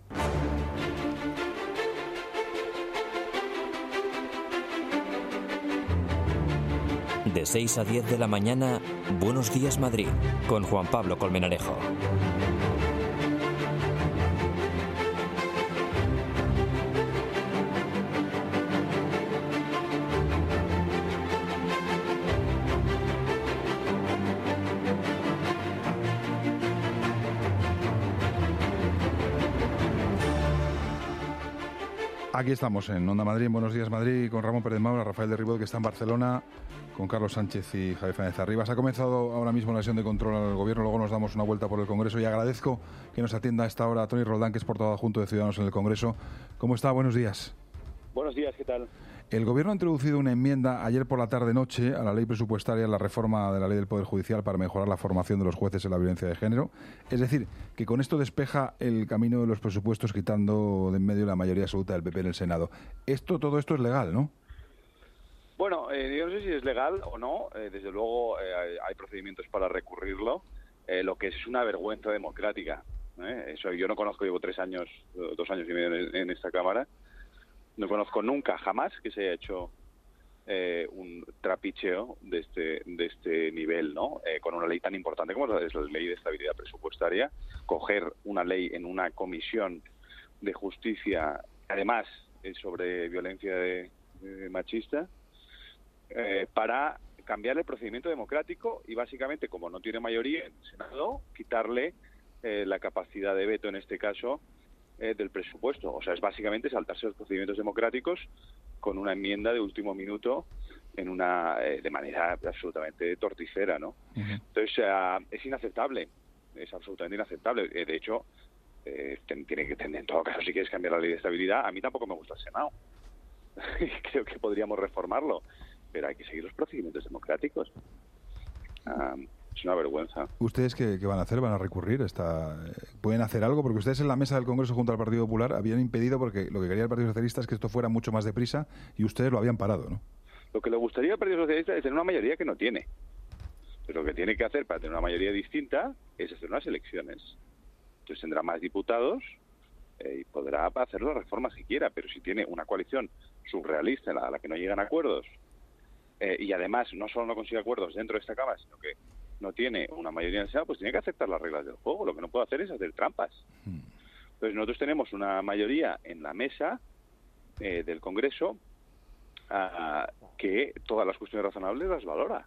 De 6 a 10 de la mañana, Buenos Días Madrid, con Juan Pablo Colmenarejo. Aquí estamos en Onda Madrid, en Buenos Días Madrid, con Ramón Pérez Maura, Rafael de Ribot, que está en Barcelona, con Carlos Sánchez y Javier Fáñez Arribas. Ha comenzado ahora mismo la sesión de control al Gobierno, luego nos damos una vuelta por el Congreso y agradezco que nos atienda a esta hora Toni Roldán, que es portavoz adjunto de Ciudadanos en el Congreso. ¿Cómo está? Buenos días. Buenos días, ¿qué tal? El Gobierno ha introducido una enmienda ayer por la tarde-noche a la ley presupuestaria, la reforma de la ley del Poder Judicial para mejorar la formación de los jueces en la violencia de género. Es decir, que con esto despeja el camino de los presupuestos quitando de en medio la mayoría absoluta del PP en el Senado. Todo esto es legal, ¿no? Bueno, yo no sé si es legal o no. Desde luego hay procedimientos para recurrirlo. Lo que es una vergüenza democrática. Eso yo no conozco, llevo 2 años y medio en esta Cámara. No conozco nunca, jamás, que se haya hecho un trapicheo de este nivel, ¿no? Con una ley tan importante como es la Ley de Estabilidad Presupuestaria, coger una ley en una comisión de justicia, además sobre violencia machista, para cambiar el procedimiento democrático y básicamente, como no tiene mayoría en el Senado, quitarle la capacidad de veto, en este caso, del presupuesto. O sea, es básicamente saltarse los procedimientos democráticos con una enmienda de último minuto de manera absolutamente torticera, ¿no? Entonces, es inaceptable, es absolutamente inaceptable. De hecho, tiene que tener, en todo caso, si quieres cambiar la ley de estabilidad, a mí tampoco me gusta el Senado. Creo que podríamos reformarlo, pero hay que seguir los procedimientos democráticos. Es una vergüenza. ¿Ustedes qué van a hacer? ¿Van a recurrir? ¿Pueden hacer algo? Porque ustedes en la mesa del Congreso junto al Partido Popular habían impedido, porque lo que quería el Partido Socialista es que esto fuera mucho más deprisa, y ustedes lo habían parado, ¿no? Lo que le gustaría al Partido Socialista es tener una mayoría que no tiene. Pero lo que tiene que hacer para tener una mayoría distinta es hacer unas elecciones. Entonces tendrá más diputados y podrá hacer las reformas que quiera, pero si tiene una coalición surrealista a la que no llegan acuerdos, y además no solo no consigue acuerdos dentro de esta Cámara, sino que no tiene una mayoría en el Senado, pues tiene que aceptar las reglas del juego. Lo que no puede hacer es hacer trampas. Entonces nosotros tenemos una mayoría en la mesa del Congreso que todas las cuestiones razonables las valora.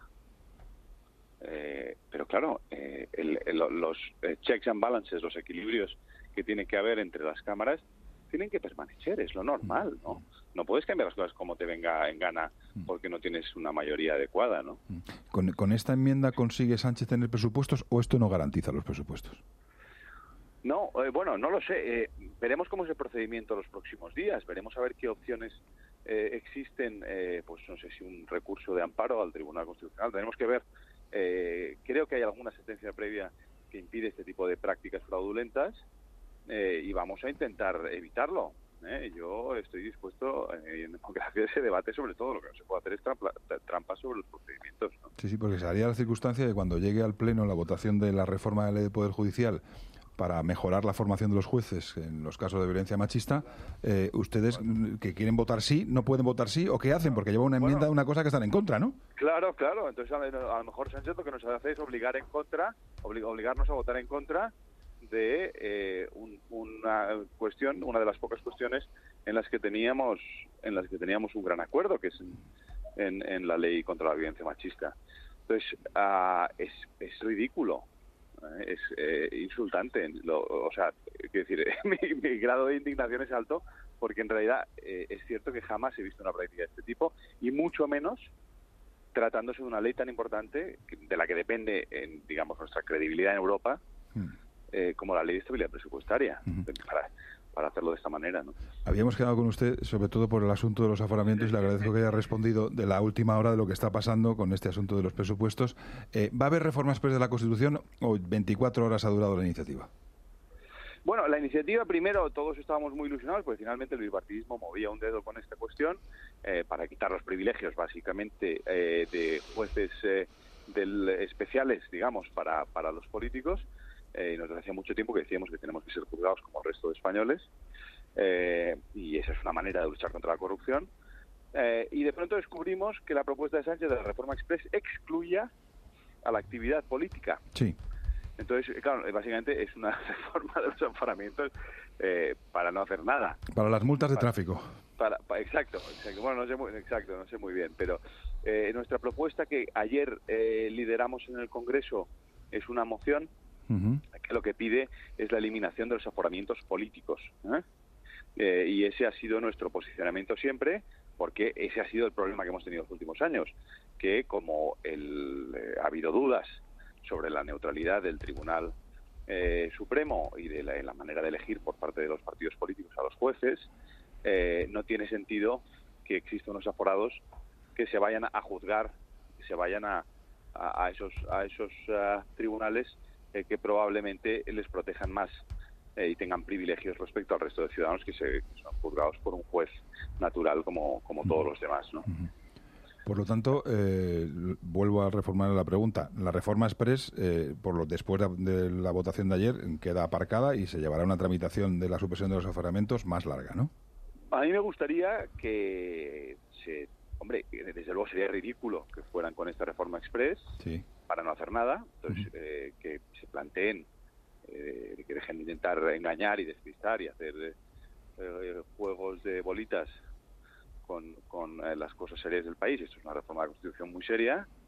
Pero claro, los checks and balances, los equilibrios que tiene que haber entre las cámaras, tienen que permanecer, es lo normal, ¿no? No puedes cambiar las cosas como te venga en gana porque no tienes una mayoría adecuada, ¿no? ¿Con esta enmienda consigue Sánchez tener presupuestos o esto no garantiza los presupuestos? No, bueno, no lo sé. Veremos cómo es el procedimiento los próximos días. Veremos a ver qué opciones existen. Pues no sé si un recurso de amparo al Tribunal Constitucional. Tenemos que ver. Creo que hay alguna sentencia previa que impide este tipo de prácticas fraudulentas y vamos a intentar evitarlo. Yo estoy dispuesto en democracia ese debate, sobre todo lo que no se puede hacer es trampas sobre los procedimientos, ¿no? Sí, porque se haría la circunstancia de cuando llegue al Pleno la votación de la reforma de la Ley de Poder Judicial para mejorar la formación de los jueces en los casos de violencia machista, ustedes que quieren votar sí, no pueden votar sí, ¿o qué hacen? Porque lleva una enmienda, una cosa que están en contra, ¿no? Claro. Entonces a lo mejor Sánchez lo que nos hace es obligarnos a votar en contra de una de las pocas cuestiones en las que teníamos un gran acuerdo, que es en la ley contra la violencia machista. Entonces es ridículo, es insultante. O sea, quiero decir, mi grado de indignación es alto porque en realidad es cierto que jamás he visto una práctica de este tipo, y mucho menos tratándose de una ley tan importante de la que depende, digamos, nuestra credibilidad en Europa, como la Ley de Estabilidad Presupuestaria, para hacerlo de esta manera, ¿no? Habíamos quedado con usted sobre todo por el asunto de los aforamientos y le agradezco que haya respondido de la última hora de lo que está pasando con este asunto de los presupuestos. ¿Va a haber reformas exprés de la Constitución o 24 horas ha durado la iniciativa? Bueno, la iniciativa, primero, todos estábamos muy ilusionados porque finalmente el bipartidismo movía un dedo con esta cuestión para quitar los privilegios, básicamente, de jueces especiales, digamos, para los políticos. Y nos hacía mucho tiempo que decíamos que tenemos que ser juzgados como el resto de españoles, y esa es una manera de luchar contra la corrupción. Y de pronto descubrimos que la propuesta de Sánchez de la reforma express excluía a la actividad política. Sí. Entonces, claro, básicamente es una reforma de los aforamientos para no hacer nada. Para las multas de tráfico. Exacto. Bueno, no sé muy bien, pero nuestra propuesta, que ayer lideramos en el Congreso, es una moción que lo que pide es la eliminación de los aforamientos políticos, y ese ha sido nuestro posicionamiento siempre, porque ese ha sido el problema que hemos tenido en los últimos años, que como ha habido dudas sobre la neutralidad del Tribunal Supremo y de la manera de elegir por parte de los partidos políticos a los jueces, no tiene sentido que existan unos aforados que se vayan a juzgar, que se vayan a esos tribunales que probablemente les protejan más y tengan privilegios respecto al resto de ciudadanos que son juzgados por un juez natural como todos los demás, ¿no? Por lo tanto, vuelvo a reformular la pregunta. La reforma express, después de la votación de ayer, queda aparcada y se llevará una tramitación de la supresión de los aforamientos más larga, ¿no? A mí me gustaría que desde luego sería ridículo que fueran con esta reforma express, sí, para no hacer nada. Entonces, que se planteen, que dejen de intentar engañar y despistar y hacer juegos de bolitas con las cosas serias del país. Esto es una reforma de la Constitución muy seria,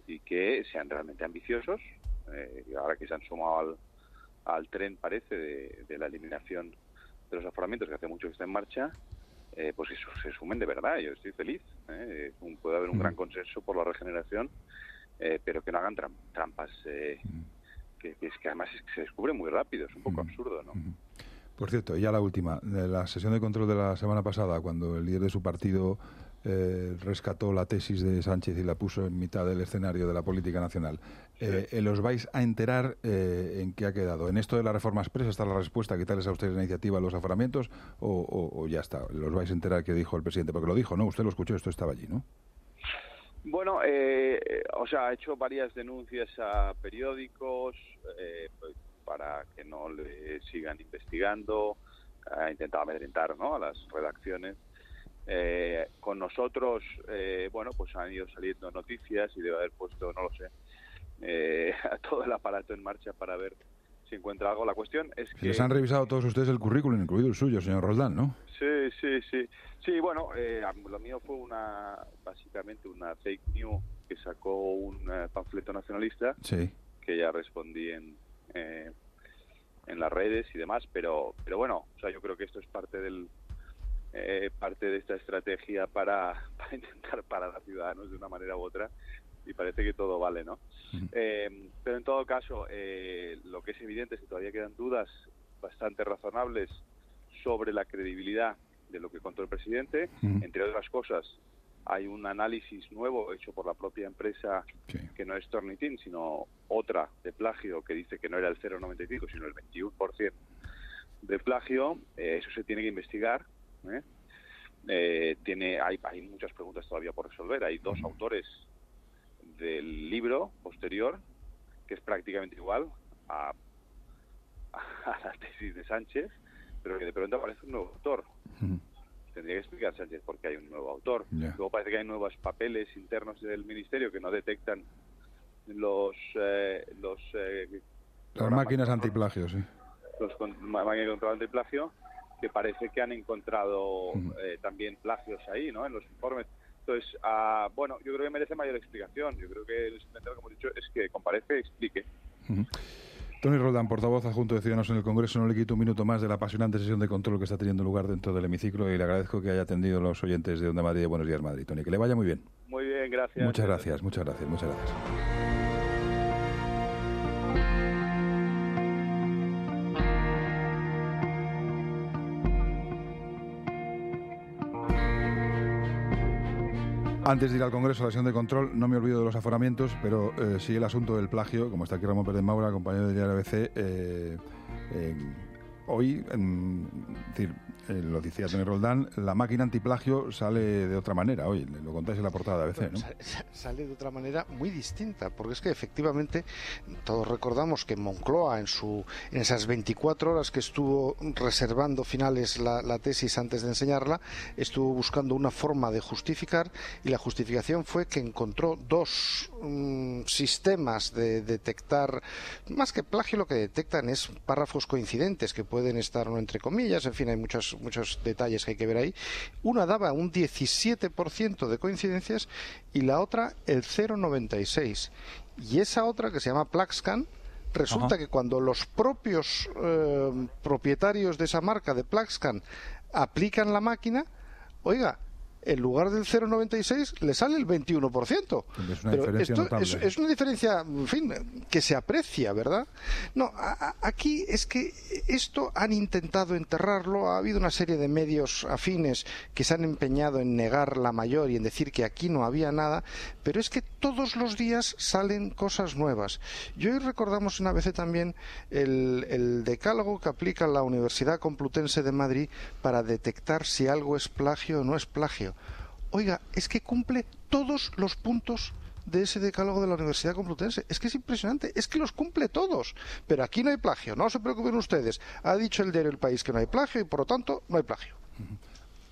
y que sean realmente ambiciosos. Y ahora que se han sumado al tren, parece, de la eliminación de los aforamientos, que hace mucho que está en marcha, pues eso, se sumen de verdad. Yo estoy feliz. Puede haber un gran consenso por la regeneración, pero que no hagan trampas, que además se descubre muy rápido. Es un poco absurdo, ¿no? Por cierto, ya la última, de la sesión de control de la semana pasada, cuando el líder de su partido rescató la tesis de Sánchez y la puso en mitad del escenario de la política nacional, ¿los vais a enterar en qué ha quedado? ¿En esto de la reforma expresa está la respuesta, quitarles a ustedes la iniciativa a los aforamientos, o ya está? ¿Los vais a enterar qué dijo el presidente? Porque lo dijo, ¿no? Usted lo escuchó, esto estaba allí, ¿no? Bueno, ha hecho varias denuncias a periódicos para que no le sigan investigando, ha intentado amedrentar, ¿no?, a las redacciones. Con nosotros, pues han ido saliendo noticias y debe haber puesto, no lo sé, a todo el aparato en marcha para ver si encuentra algo. La cuestión es que... Les han revisado todos ustedes el currículum, incluido el suyo, señor Roldán, ¿no? Sí, bueno, lo mío fue básicamente una fake news que sacó un panfleto nacionalista, que ya respondí en las redes y demás, pero bueno, yo creo que esto es parte de esta estrategia para intentar parar a ciudadanos de una manera u otra, y parece que todo vale, ¿no? Pero en todo caso, lo que es evidente es que todavía quedan dudas bastante razonables sobre la credibilidad de lo que contó el presidente. Entre otras cosas, hay un análisis nuevo hecho por la propia empresa, que no es Turnitin, sino otra de plagio, que dice que no era el 0,95, sino el 21% de plagio. Eso se tiene que investigar. Hay muchas preguntas todavía por resolver. Hay dos autores del libro posterior, que es prácticamente igual a la tesis de Sánchez, pero que de pronto aparece un nuevo autor. Tendría que explicar Sánchez por qué hay un nuevo autor. Luego parece que hay nuevos papeles internos del ministerio que no detectan las máquinas antiplagio, sí. Máquinas de control antiplagio, que parece que han encontrado también plagios ahí, ¿no?, en los informes. Entonces, yo creo que merece mayor explicación. Yo creo que el lo que hemos dicho es que comparezca y explique. Toni Roldán, portavoz adjunto de Ciudadanos en el Congreso, no le quito un minuto más de la apasionante sesión de control que está teniendo lugar dentro del hemiciclo, y le agradezco que haya atendido a los oyentes de Onda Madrid de Buenos Días Madrid. Toni, que le vaya muy bien. Muy bien, gracias. Muchas gracias. Antes de ir al Congreso, a la sesión de control, no me olvido de los aforamientos, pero sigue el asunto del plagio, como está aquí Ramón Pérez Maura, compañero del diario ABC. Hoy, lo decía Toni Roldán, la máquina antiplagio sale de otra manera hoy, lo contáis en la portada de ABC, ¿no? Sale de otra manera muy distinta, porque es que efectivamente todos recordamos que Moncloa en esas 24 horas que estuvo reservando finales la tesis antes de enseñarla, estuvo buscando una forma de justificar, y la justificación fue que encontró dos sistemas de detectar, más que plagio lo que detectan es párrafos coincidentes que pueden estar no entre comillas, en fin, hay muchos detalles que hay que ver ahí. Una daba un 17% de coincidencias y la otra el 0,96%. Y esa otra, que se llama PlagScan, resulta que cuando los propios propietarios de esa marca de PlagScan aplican la máquina, oiga, en lugar del 0,96 le sale el 21%. Es una diferencia notable. Es una diferencia, en fin, que se aprecia, ¿verdad? No, aquí es que esto han intentado enterrarlo. Ha habido una serie de medios afines que se han empeñado en negar la mayor y en decir que aquí no había nada, pero es que todos los días salen cosas nuevas. Y hoy recordamos en ABC también el decálogo que aplica la Universidad Complutense de Madrid para detectar si algo es plagio o no es plagio. Oiga, es que cumple todos los puntos de ese decálogo de la Universidad Complutense. Es que es impresionante, es que los cumple todos. Pero aquí no hay plagio, no se preocupen ustedes. Ha dicho el diario El País que no hay plagio y por lo tanto no hay plagio.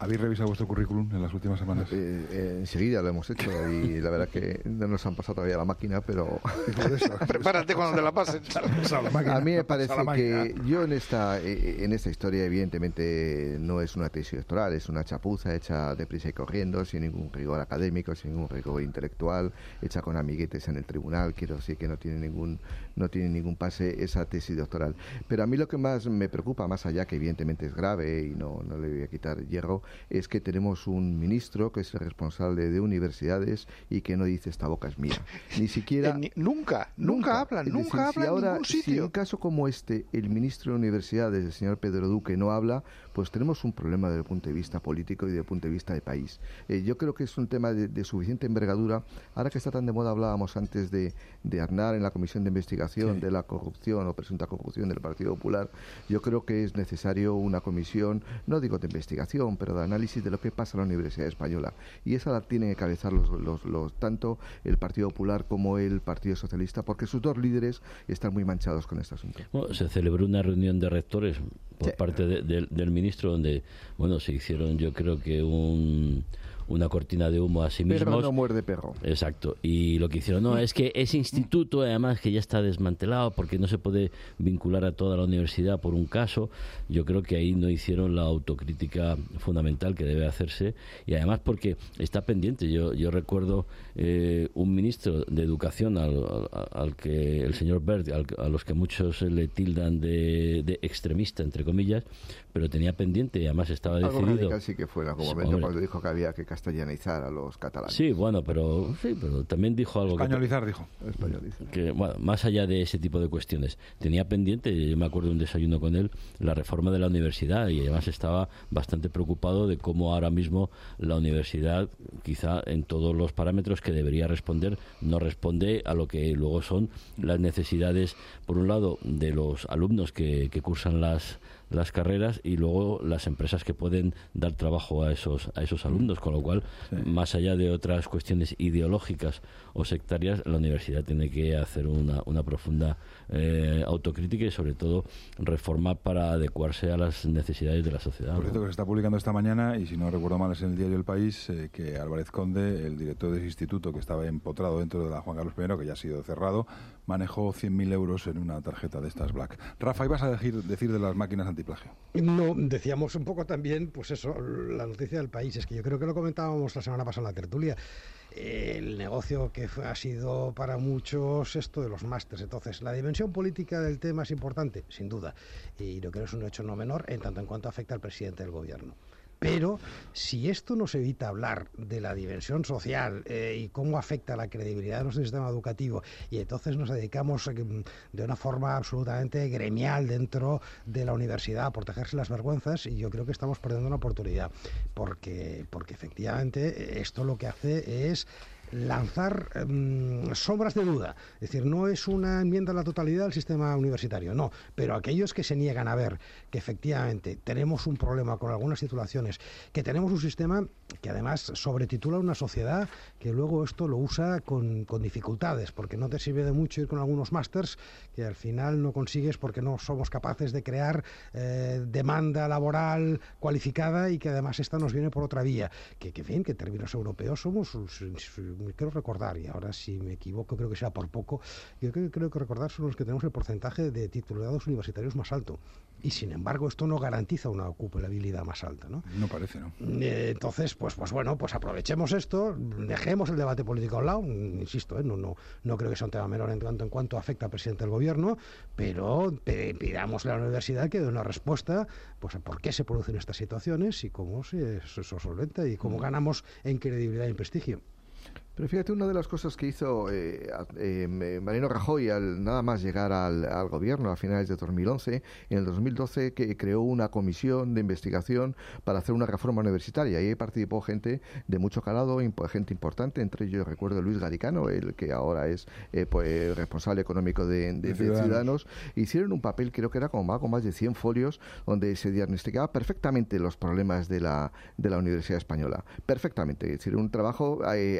¿Habéis revisado vuestro currículum en las últimas semanas? Enseguida lo hemos hecho y la verdad que no nos han pasado todavía la máquina, pero... Prepárate cuando te la pasen. A mí me parece que yo en esta historia evidentemente no es una tesis doctoral, es una chapuza hecha deprisa y corriendo, sin ningún rigor académico, sin ningún rigor intelectual, hecha con amiguetes en el tribunal. Quiero decir que no tiene ningún pase esa tesis doctoral. Pero a mí lo que más me preocupa, más allá que evidentemente es grave y no le voy a quitar hierro, es que tenemos un ministro que es el responsable de universidades y que no dice esta boca es mía. Ni siquiera... Nunca hablan en ningún sitio. Si en un caso como este, el ministro de universidades, el señor Pedro Duque, no habla, pues tenemos un problema desde el punto de vista político y desde el punto de vista de país. Yo creo que es un tema de suficiente envergadura. Ahora que está tan de moda, hablábamos antes de Aznar en la comisión de investigación de la corrupción o presunta corrupción del Partido Popular. Yo creo que es necesario una comisión, no digo de investigación, pero de análisis de lo que pasa en la Universidad Española. Y esa la tienen que cabezar tanto el Partido Popular como el Partido Socialista, porque sus dos líderes están muy manchados con este asunto. Bueno, se celebró una reunión de rectores por parte del ministro donde, se hicieron, yo creo que una cortina de humo a sí mismos. Perro no muerde perro. Exacto. Y lo que hicieron, es que ese instituto, además, que ya está desmantelado porque no se puede vincular a toda la universidad por un caso. Yo creo que ahí no hicieron la autocrítica fundamental que debe hacerse, y además porque está pendiente. Yo recuerdo un ministro de Educación al que el señor Wert, a los que muchos le tildan de extremista, entre comillas, pero tenía pendiente y además estaba decidido. Algo radical sí que fue en algún momento cuando dijo que había que castellanizar a los catalanes. Sí, pero también dijo algo. Españolizar, que más allá de ese tipo de cuestiones, tenía pendiente, yo me acuerdo de un desayuno con él, la reforma de la universidad, y además estaba bastante preocupado de cómo ahora mismo la universidad, quizá en todos los parámetros que debería responder, no responde a lo que luego son las necesidades, por un lado, de los alumnos que cursan las carreras, y luego las empresas que pueden dar trabajo a esos alumnos, con lo cual, más allá de otras cuestiones ideológicas o sectarias, la universidad tiene que hacer una profunda autocrítica y sobre todo reforma para adecuarse a las necesidades de la sociedad. Por cierto, que se está publicando esta mañana, y si no recuerdo mal es en el diario El País, que Álvarez Conde, el director de ese instituto que estaba empotrado dentro de la Juan Carlos I, que ya ha sido cerrado, manejó 100.000 euros en una tarjeta de estas Black. Rafa, ibas a decir de las máquinas antiplagio. No, decíamos un poco también, pues eso, la noticia del País, es que yo creo que lo comentábamos la semana pasada en la tertulia, el negocio que ha sido para muchos esto de los másters. Entonces, la dimensión política del tema es importante, sin duda, y yo creo que es un hecho no menor en tanto en cuanto afecta al presidente del gobierno. Pero si esto nos evita hablar de la dimensión social y cómo afecta la credibilidad de nuestro sistema educativo, y entonces nos dedicamos de una forma absolutamente gremial dentro de la universidad a protegerse las vergüenzas, y yo creo que estamos perdiendo una oportunidad, porque efectivamente esto lo que hace es lanzar sombras de duda. Es decir, no es una enmienda a la totalidad del sistema universitario, no, pero aquellos que se niegan a ver que efectivamente tenemos un problema con algunas titulaciones, que tenemos un sistema que además sobretitula una sociedad que luego esto lo usa con dificultades, porque no te sirve de mucho ir con algunos másters que al final no consigues porque no somos capaces de crear demanda laboral cualificada, y que además esta nos viene por otra vía, que en fin, que en términos europeos somos, quiero recordar, y ahora si me equivoco creo que será por poco, yo creo que recordar son los que tenemos el porcentaje de titulados universitarios más alto, y sin embargo esto no garantiza una ocupabilidad más alta, ¿no? No parece, ¿no? Entonces, pues aprovechemos esto, dejemos el debate político a un lado, insisto, no creo que sea un tema menor en cuanto afecta al presidente del gobierno, pero pidamos a la universidad que dé una respuesta pues a por qué se producen estas situaciones y cómo se solventa y cómo ganamos en credibilidad y en prestigio. Pero fíjate, una de las cosas que hizo Mariano Rajoy al nada más llegar al gobierno a finales de 2011, en el 2012 que creó una comisión de investigación para hacer una reforma universitaria, y ahí participó gente de mucho calado, gente importante, entre ellos recuerdo Luis Garicano, el que ahora es responsable económico de Ciudadanos. Hicieron un papel, creo que era como algo más de 100 folios, donde se diagnosticaba perfectamente los problemas de la Universidad Española, perfectamente, es decir, un trabajo académico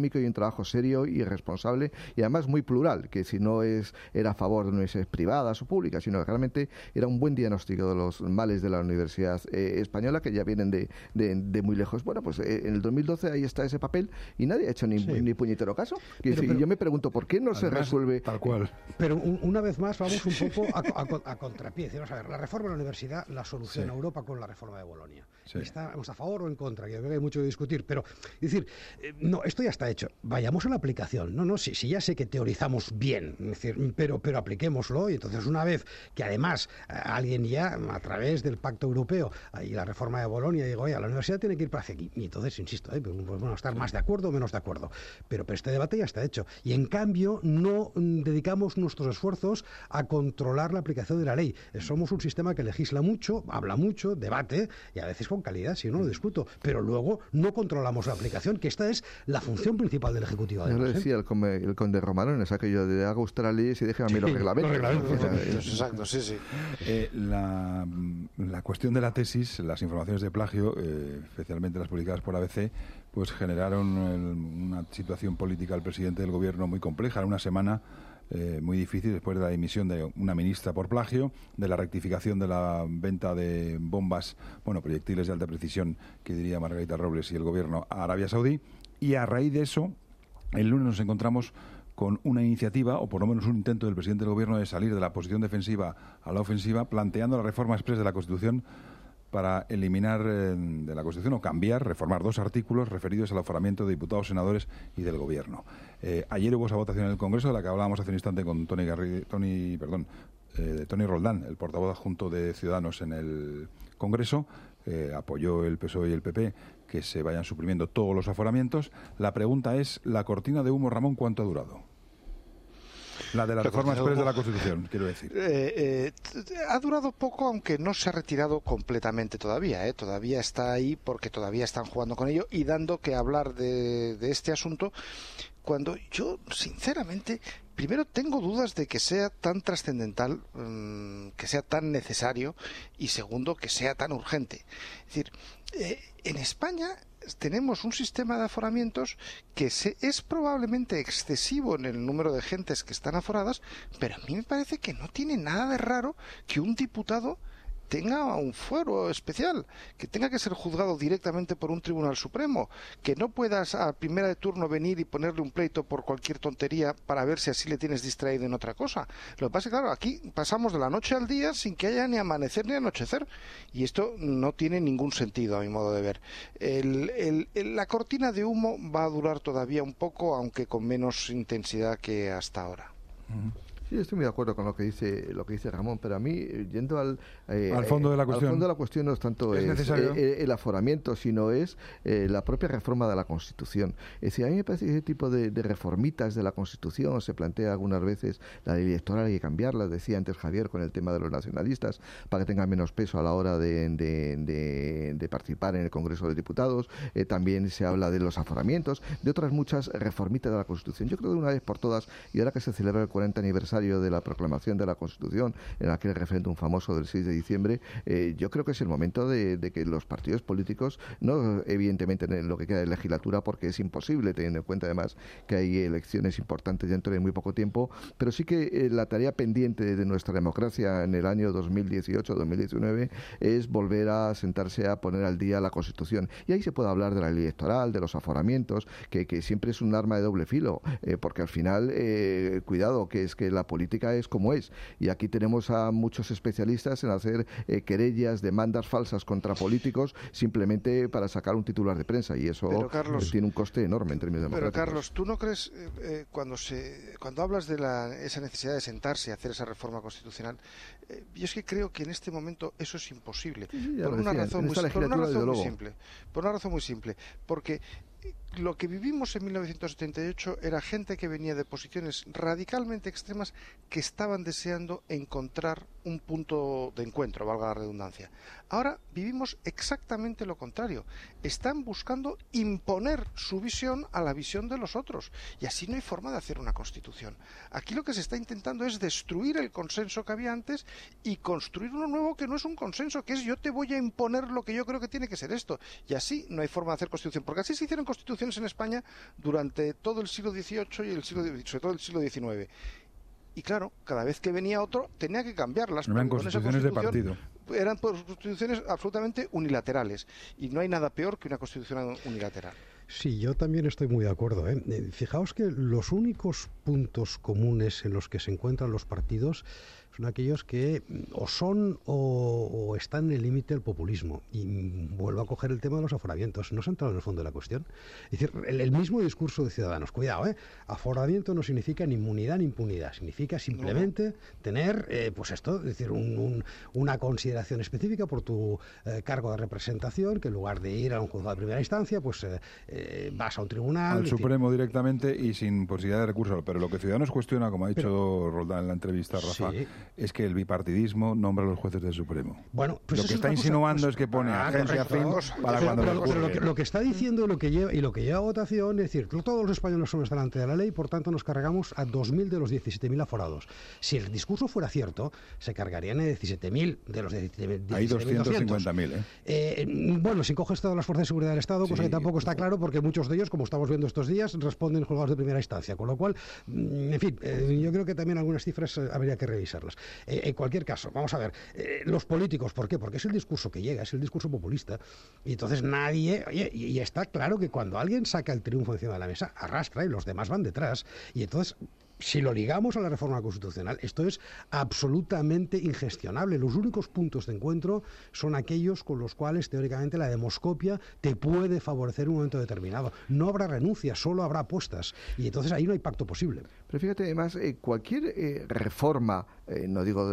académico y un trabajo serio y responsable y además muy plural, que si no era a favor de universidades privadas o públicas, sino que realmente era un buen diagnóstico de los males de la universidad española, que ya vienen de muy lejos. Bueno, pues en el 2012 ahí está ese papel y nadie ha hecho ni puñetero caso. Pero yo me pregunto, ¿por qué no se resuelve? Tal cual. Pero una vez más vamos un poco a contrapié. Vamos a ver, la reforma de la universidad la soluciona Europa con la reforma de Bolonia. ¿Estamos a favor o en contra? Yo creo que hay mucho que discutir, pero es decir, no, esto ya está hecho. Vayamos a la aplicación. Si ya sé que teorizamos bien, es decir, pero apliquémoslo, y entonces una vez que además alguien ya a través del Pacto Europeo y la reforma de Bolonia digo, oye, la universidad tiene que ir para hacia aquí. Y entonces, insisto, pues bueno, estar más de acuerdo o menos de acuerdo. Pero este debate ya está hecho. Y en cambio no dedicamos nuestros esfuerzos a controlar la aplicación de la ley. Somos un sistema que legisla mucho, habla mucho, debate, y a veces con calidad, si no lo discuto. Pero luego no controlamos la aplicación, que esta es la función principal del Ejecutivo. Yo lo decía el conde Romano, en aquello de haga usted la ley y deje a mí los reglamentos. Exacto, sí. La cuestión de la tesis, las informaciones de plagio, especialmente las publicadas por ABC, pues generaron una situación política del presidente del gobierno muy compleja. Era una semana muy difícil después de la dimisión de una ministra por plagio, de la rectificación de la venta de bombas, proyectiles de alta precisión, que diría Margarita Robles y el gobierno, a Arabia Saudí, y a raíz de eso, el lunes nos encontramos con una iniciativa, o por lo menos un intento del presidente del gobierno de salir de la posición defensiva a la ofensiva, planteando la reforma exprés de la Constitución para eliminar de la Constitución o reformar 2 artículos referidos al aforamiento de diputados, senadores y del Gobierno. Ayer hubo esa votación en el Congreso, de la que hablábamos hace un instante con Tony Roldán, el portavoz adjunto de Ciudadanos en el Congreso. Apoyó el PSOE y el PP que se vayan suprimiendo todos los aforamientos. La pregunta es, la cortina de humo, Ramón, ¿cuánto ha durado? La de la reforma exprés de la Constitución, quiero decir. Ha durado poco, aunque no se ha retirado completamente todavía. Todavía está ahí porque todavía están jugando con ello y dando que hablar de este asunto, cuando yo, sinceramente, primero tengo dudas de que sea tan trascendental, que sea tan necesario, y segundo, que sea tan urgente. Es decir, en España tenemos un sistema de aforamientos que es probablemente excesivo en el número de gentes que están aforadas, pero a mí me parece que no tiene nada de raro que un diputado tenga un fuero especial, que tenga que ser juzgado directamente por un tribunal supremo, que no puedas a primera de turno venir y ponerle un pleito por cualquier tontería para ver si así le tienes distraído en otra cosa. Lo que pasa es que, claro, aquí pasamos de la noche al día sin que haya ni amanecer ni anochecer, y esto no tiene ningún sentido a mi modo de ver. La cortina de humo va a durar todavía un poco, aunque con menos intensidad que hasta ahora. Sí, estoy muy de acuerdo con lo que dice Ramón, pero a mí, yendo al fondo de la cuestión, al fondo de la cuestión no es tanto el aforamiento, sino es la propia reforma de la Constitución. Es decir, a mí me parece que ese tipo de reformitas de la Constitución, se plantea algunas veces la ley electoral, hay que cambiarla, decía antes Javier con el tema de los nacionalistas, para que tengan menos peso a la hora de participar en el Congreso de Diputados. También se habla de los aforamientos, de otras muchas reformitas de la Constitución. Yo creo que de una vez por todas, y ahora que se celebra el 40 aniversario de la proclamación de la Constitución, en aquel referéndum famoso del 6 de diciembre, yo creo que es el momento de que los partidos políticos, no evidentemente en lo que queda de legislatura, porque es imposible, teniendo en cuenta además que hay elecciones importantes dentro de muy poco tiempo, pero sí que la tarea pendiente de nuestra democracia en el año 2018-2019 es volver a sentarse a poner al día la Constitución. Y ahí se puede hablar de la ley electoral, de los aforamientos, que siempre es un arma de doble filo, porque al final, cuidado, que es que la política es como es, y aquí tenemos a muchos especialistas en hacer querellas, demandas falsas contra políticos simplemente para sacar un titular de prensa, y eso, Carlos, tiene un coste enorme en términos democráticos. Pero Carlos, ¿tú no crees, cuando hablas de esa necesidad de sentarse y hacer esa reforma constitucional, yo es que creo que en este momento eso es imposible, por una razón muy simple, porque lo que vivimos en 1978 era gente que venía de posiciones radicalmente extremas que estaban deseando encontrar un punto de encuentro, valga la redundancia. Ahora vivimos exactamente lo contrario. Están buscando imponer su visión a la visión de los otros, y así no hay forma de hacer una constitución. Aquí lo que se está intentando es destruir el consenso que había antes y construir uno nuevo que no es un consenso, que es yo te voy a imponer lo que yo creo que tiene que ser esto, y así no hay forma de hacer constitución, porque así se hicieron constituciones constituciones en España durante todo el siglo XVIII y sobre todo el siglo XIX. Y claro, cada vez que venía otro tenía que cambiarlas. Eran constituciones de partido. Eran constituciones absolutamente unilaterales. Y no hay nada peor que una constitución unilateral. Sí, yo también estoy muy de acuerdo. Fijaos que los únicos puntos comunes en los que se encuentran los partidos son aquellos que o son o están en el límite del populismo. Y vuelvo a coger el tema de los aforamientos. No se ha entrado en el fondo de la cuestión. Es decir, el mismo discurso de Ciudadanos. Cuidado, aforamiento no significa ni inmunidad ni impunidad. Significa simplemente tener, pues esto, es decir, una consideración específica por tu cargo de representación, que en lugar de ir a un juzgado de primera instancia, pues vas a un tribunal. Al Supremo directamente y sin posibilidad de recurso. Pero lo que Ciudadanos cuestiona, como ha dicho Roldán en la entrevista, Rafa, sí, es que el bipartidismo nombra a los jueces del Supremo. Bueno, pues lo que está insinuando es que pone agencia fin para cuando lo que está diciendo y lo que lleva a votación es decir, todos los españoles somos delante de la ley, por tanto nos cargamos a 2.000 de los 17.000 aforados. Si el discurso fuera cierto, se cargarían a 17.000 de los 17.000. Hay 250.000, bueno, si coges todas las fuerzas de seguridad del Estado, cosa que tampoco está claro, porque muchos de ellos, como estamos viendo estos días, responden juzgados de primera instancia, con lo cual, en fin, yo creo que también algunas cifras habría que revisarlas. En cualquier caso, vamos a ver, los políticos, ¿por qué? Porque es el discurso que llega, es el discurso populista, y entonces nadie, y está claro que cuando alguien saca el triunfo encima de la mesa, arrastra y los demás van detrás, y entonces, si lo ligamos a la reforma constitucional, esto es absolutamente ingestionable. Los únicos puntos de encuentro son aquellos con los cuales, teóricamente, la demoscopia te puede favorecer en un momento determinado. No habrá renuncias, solo habrá apuestas. Y entonces ahí no hay pacto posible. Pero fíjate, además, cualquier reforma, no digo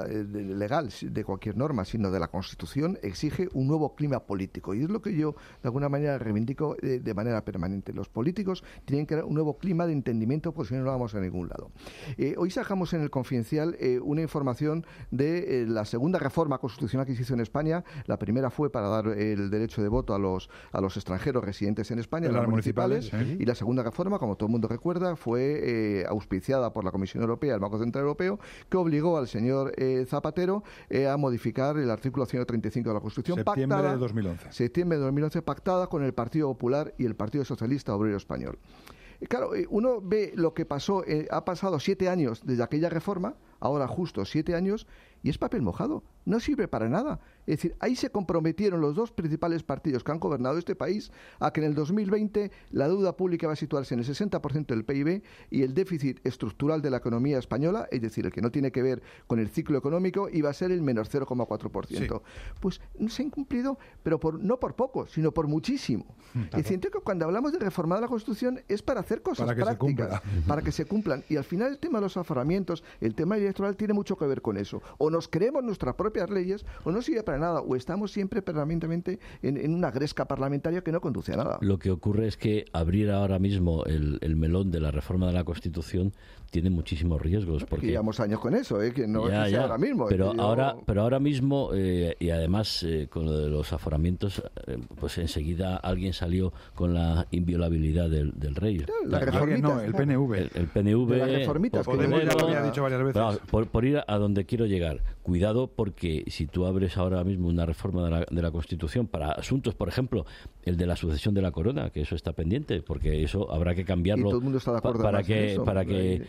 legal, de cualquier norma, sino de la Constitución, exige un nuevo clima político. Y es lo que yo, de alguna manera, reivindico de manera permanente. Los políticos tienen que dar un nuevo clima de entendimiento, porque si no, no vamos a ningún lado. Hoy sacamos en el Confidencial una información de la segunda reforma constitucional que se hizo en España. La primera fue para dar el derecho de voto a los extranjeros residentes en España, las municipales, y la segunda reforma, como todo el mundo recuerda, fue auspiciada por la Comisión Europea, el Banco Central Europeo, que obligó al señor Zapatero a modificar el artículo 135 de la Constitución, septiembre de 2011. Septiembre de 2011, pactada con el Partido Popular y el Partido Socialista Obrero Español. Claro, uno ve lo que pasó, ha pasado 7 años desde aquella reforma, ahora justo 7 años, y es papel mojado, no sirve para nada. Es decir, ahí se comprometieron los dos principales partidos que han gobernado este país a que en el 2020 la deuda pública va a situarse en el 60% del PIB y el déficit estructural de la economía española, es decir, el que no tiene que ver con el ciclo económico, iba a ser el menos 0,4%. Sí. Pues se han cumplido, pero no por poco, sino por muchísimo. Claro. Es decir, que cuando hablamos de reformar la Constitución es para hacer cosas prácticas, para que se cumplan. Y al final el tema de los aforamientos, el tema electoral tiene mucho que ver con eso. O nos creemos nuestras propias leyes o no sirve para nada, o estamos siempre permanentemente en una gresca parlamentaria que no conduce a nada. Lo que ocurre es que abrir ahora mismo el melón de la reforma de la Constitución tiene muchísimos riesgos. Porque llevamos años con eso, que no es ahora mismo. Pero ahora mismo, y además con lo de los aforamientos, pues enseguida alguien salió con la inviolabilidad del rey. La reformita, no, el PNV. El PNV. De las reformitas. Podemos, ya lo había dicho varias veces. Por ir a donde quiero llegar. Cuidado, porque si tú abres ahora mismo una reforma de la Constitución para asuntos, por ejemplo, el de la sucesión de la corona, que eso está pendiente, porque eso habrá que cambiarlo. Y todo el mundo está de acuerdo para que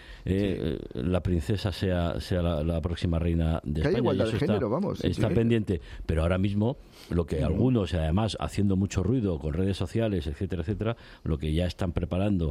la princesa sea la próxima reina de España. Hay igualdad de género, vamos. Está pendiente. Pero ahora mismo, lo que algunos, además, haciendo mucho ruido con redes sociales, etcétera, etcétera, lo que ya están preparando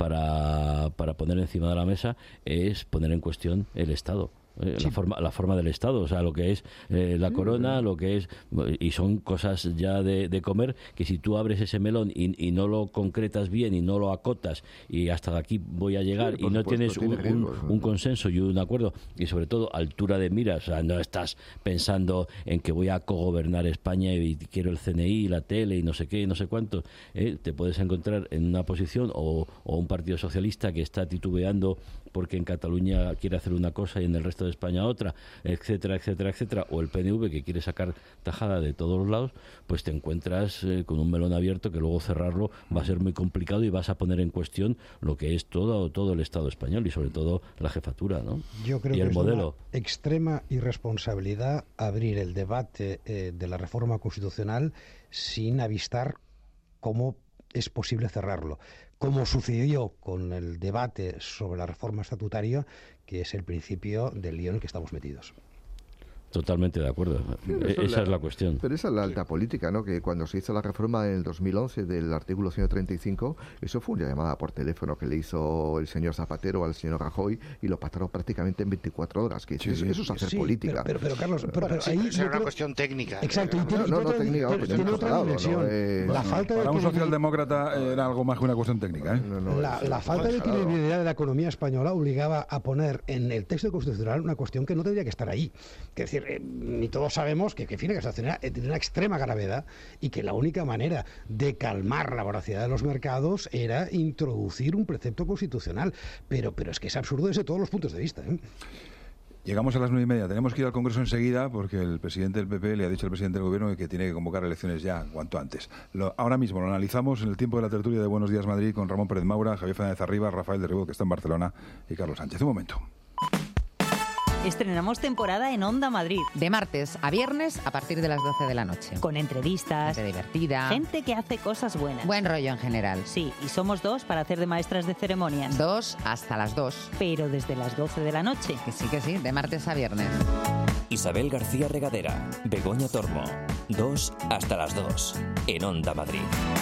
para poner encima de la mesa es poner en cuestión el Estado. La forma del Estado, o sea, lo que es la corona, lo que es, y son cosas ya de comer, que si tú abres ese melón y no lo concretas bien y no lo acotas y hasta aquí voy a llegar y no tienes un consenso y un acuerdo y sobre todo altura de miras, o sea, no estás pensando en que voy a cogobernar España y quiero el CNI, la tele y no sé qué y no sé cuánto, te puedes encontrar en una posición o un partido socialista que está titubeando porque en Cataluña quiere hacer una cosa y en el resto de España otra, etcétera, etcétera, etcétera, o el PNV que quiere sacar tajada de todos los lados, pues te encuentras con un melón abierto que luego cerrarlo va a ser muy complicado y vas a poner en cuestión lo que es todo el Estado español y sobre todo la jefatura, ¿no? Yo creo y que el es modelo. Una extrema irresponsabilidad abrir el debate de la reforma constitucional sin avistar cómo es posible cerrarlo, como sucedió con el debate sobre la reforma estatutaria, que es el principio del lío en el que estamos metidos. Totalmente de acuerdo. Esa es la cuestión. Pero esa es la alta política, ¿no? Que cuando se hizo la reforma en el 2011 del artículo 135, eso fue una llamada por teléfono que le hizo el señor Zapatero al señor Rajoy y lo pactaron prácticamente en 24 horas. Que eso es hacer política. Pero Carlos, ahí es una cuestión técnica. Exacto. No técnica, tiene otra dimensión. La falta de para un socialdemócrata era algo más que una cuestión técnica, ¿eh? La falta de credibilidad de la economía española obligaba a poner en el texto constitucional una cuestión que no tendría que estar ahí. Es decir, ni todos sabemos que esa tiene una extrema gravedad y que la única manera de calmar la voracidad de los mercados era introducir un precepto constitucional. Pero es que es absurdo desde todos los puntos de vista, ¿eh? Llegamos a las 9:30. Tenemos que ir al Congreso enseguida porque el presidente del PP le ha dicho al presidente del Gobierno que tiene que convocar elecciones ya, cuanto antes. Ahora mismo lo analizamos en el tiempo de la tertulia de Buenos Días Madrid con Ramón Pérez Maura, Javier Fernández Arribas, Rafael de Ribot, que está en Barcelona, y Carlos Sánchez. Un momento. Estrenamos temporada en Onda Madrid. De martes a viernes a partir de las 12 de la noche. Con entrevistas. Gente divertida. Gente que hace cosas buenas. Buen rollo en general. Sí, y somos 2 para hacer de maestras de ceremonias. 2 hasta las 2. Pero desde las 12 de la noche. Que sí, de martes a viernes. Isabel García Regadera, Begoña Tormo. 2 hasta las 2. En Onda Madrid.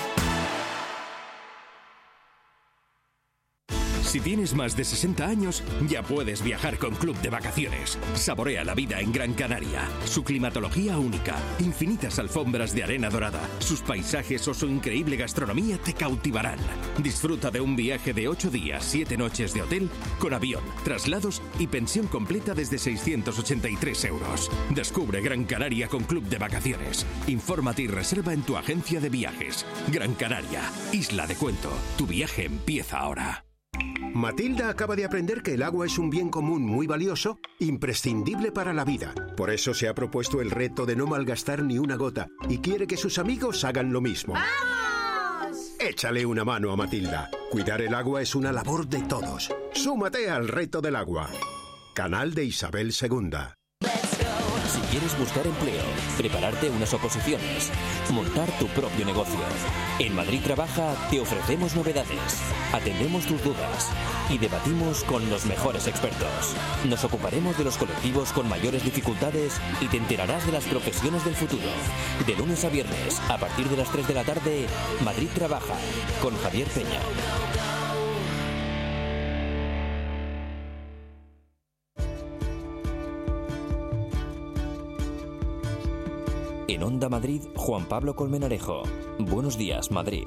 Si tienes más de 60 años, ya puedes viajar con Club de Vacaciones. Saborea la vida en Gran Canaria. Su climatología única, infinitas alfombras de arena dorada, sus paisajes o su increíble gastronomía te cautivarán. Disfruta de un viaje de 8 días, 7 noches de hotel, con avión, traslados y pensión completa desde 683 euros. Descubre Gran Canaria con Club de Vacaciones. Infórmate y reserva en tu agencia de viajes. Gran Canaria, isla de cuento. Tu viaje empieza ahora. Matilda acaba de aprender que el agua es un bien común muy valioso, imprescindible para la vida. Por eso se ha propuesto el reto de no malgastar ni una gota y quiere que sus amigos hagan lo mismo. ¡Vamos! Échale una mano a Matilda. Cuidar el agua es una labor de todos. Súmate al reto del agua. Canal de Isabel II. Si quieres buscar empleo, prepararte unas oposiciones, montar tu propio negocio. En Madrid Trabaja te ofrecemos novedades, atendemos tus dudas y debatimos con los mejores expertos. Nos ocuparemos de los colectivos con mayores dificultades y te enterarás de las profesiones del futuro. De lunes a viernes, a partir de las 3 de la tarde, Madrid Trabaja, con Javier Peña. En Onda Madrid, Juan Pablo Colmenarejo. Buenos días, Madrid.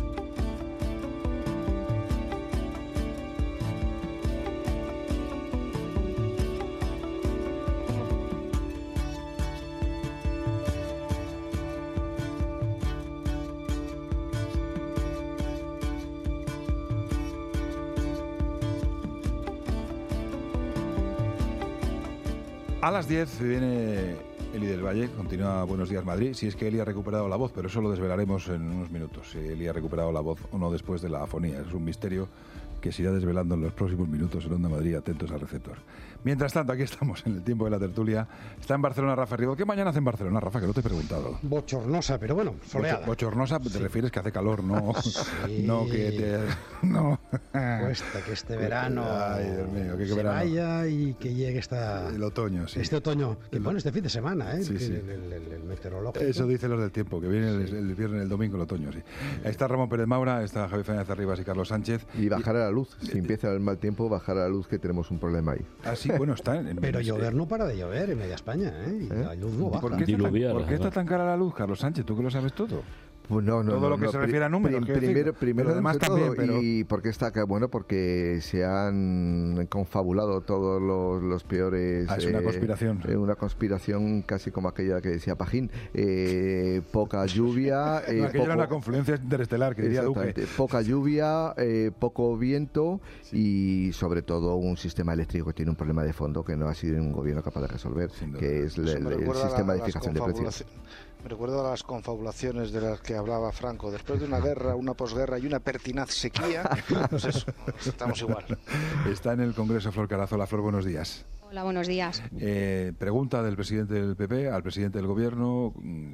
A las 10 viene Eli del Valle, continúa Buenos Días Madrid. Si es que Eli ha recuperado la voz, pero eso lo desvelaremos en unos minutos. Si Eli ha recuperado la voz o no después de la afonía. Es un misterio que se irá desvelando en los próximos minutos en Onda Madrid. Atentos al receptor. Mientras tanto, aquí estamos en el tiempo de la tertulia. Está en Barcelona Rafa Ribot. ¿Qué mañana hace en Barcelona, Rafa? Que no te he preguntado. Bochornosa, pero bueno, soleada. Bochornosa, te refieres que hace calor, ¿no? Sí. No que te... No. Cuesta que este verano que se verano vaya y que llegue el otoño, sí. Este otoño, que bueno, este fin de semana, ¿eh? Sí, sí. El meteorológico. Eso dicen los del tiempo, que viene el viernes, el domingo, el otoño, sí. Está Ramón Pérez Maura, está Javier Fernández Arribas y Carlos Sánchez. Y bajar a la luz. Si empieza el mal tiempo, bajar a la luz, que tenemos un problema ahí. Ah, sí, bueno, está Pero llover no para de llover en media España, ¿eh? Y la luz no baja. ¿Por qué está tan cara la luz, Carlos Sánchez? ¿Tú que lo sabes todo? Pues no, todo lo que se refiere a números. Primero además también, pero... ¿Y por qué está acá? Bueno, porque se han confabulado todos los peores... es una conspiración. Una conspiración casi como aquella que decía Pajín. Poca lluvia... aquella era una confluencia interestelar, que diría Duque. Poca lluvia, poco viento y sobre todo un sistema eléctrico que tiene un problema de fondo que no ha sido un gobierno capaz de resolver, que es el sistema de fijación de precios. Me recuerdo a las confabulaciones de las que hablaba Franco. Después de una guerra, una posguerra y una pertinaz sequía, pues eso, estamos igual. Está en el Congreso Flor Carazola. Flor, buenos días. Hola, buenos días. Pregunta del presidente del PP al presidente del Gobierno.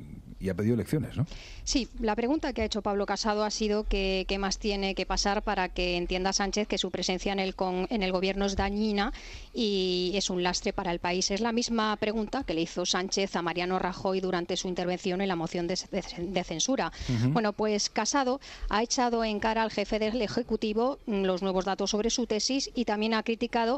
y ha pedido elecciones, ¿no? Sí, la pregunta que ha hecho Pablo Casado ha sido qué más tiene que pasar para que entienda Sánchez que su presencia en el gobierno es dañina y es un lastre para el país. Es la misma pregunta que le hizo Sánchez a Mariano Rajoy durante su intervención en la moción de censura. Bueno, pues Casado ha echado en cara al jefe del Ejecutivo los nuevos datos sobre su tesis y también ha criticado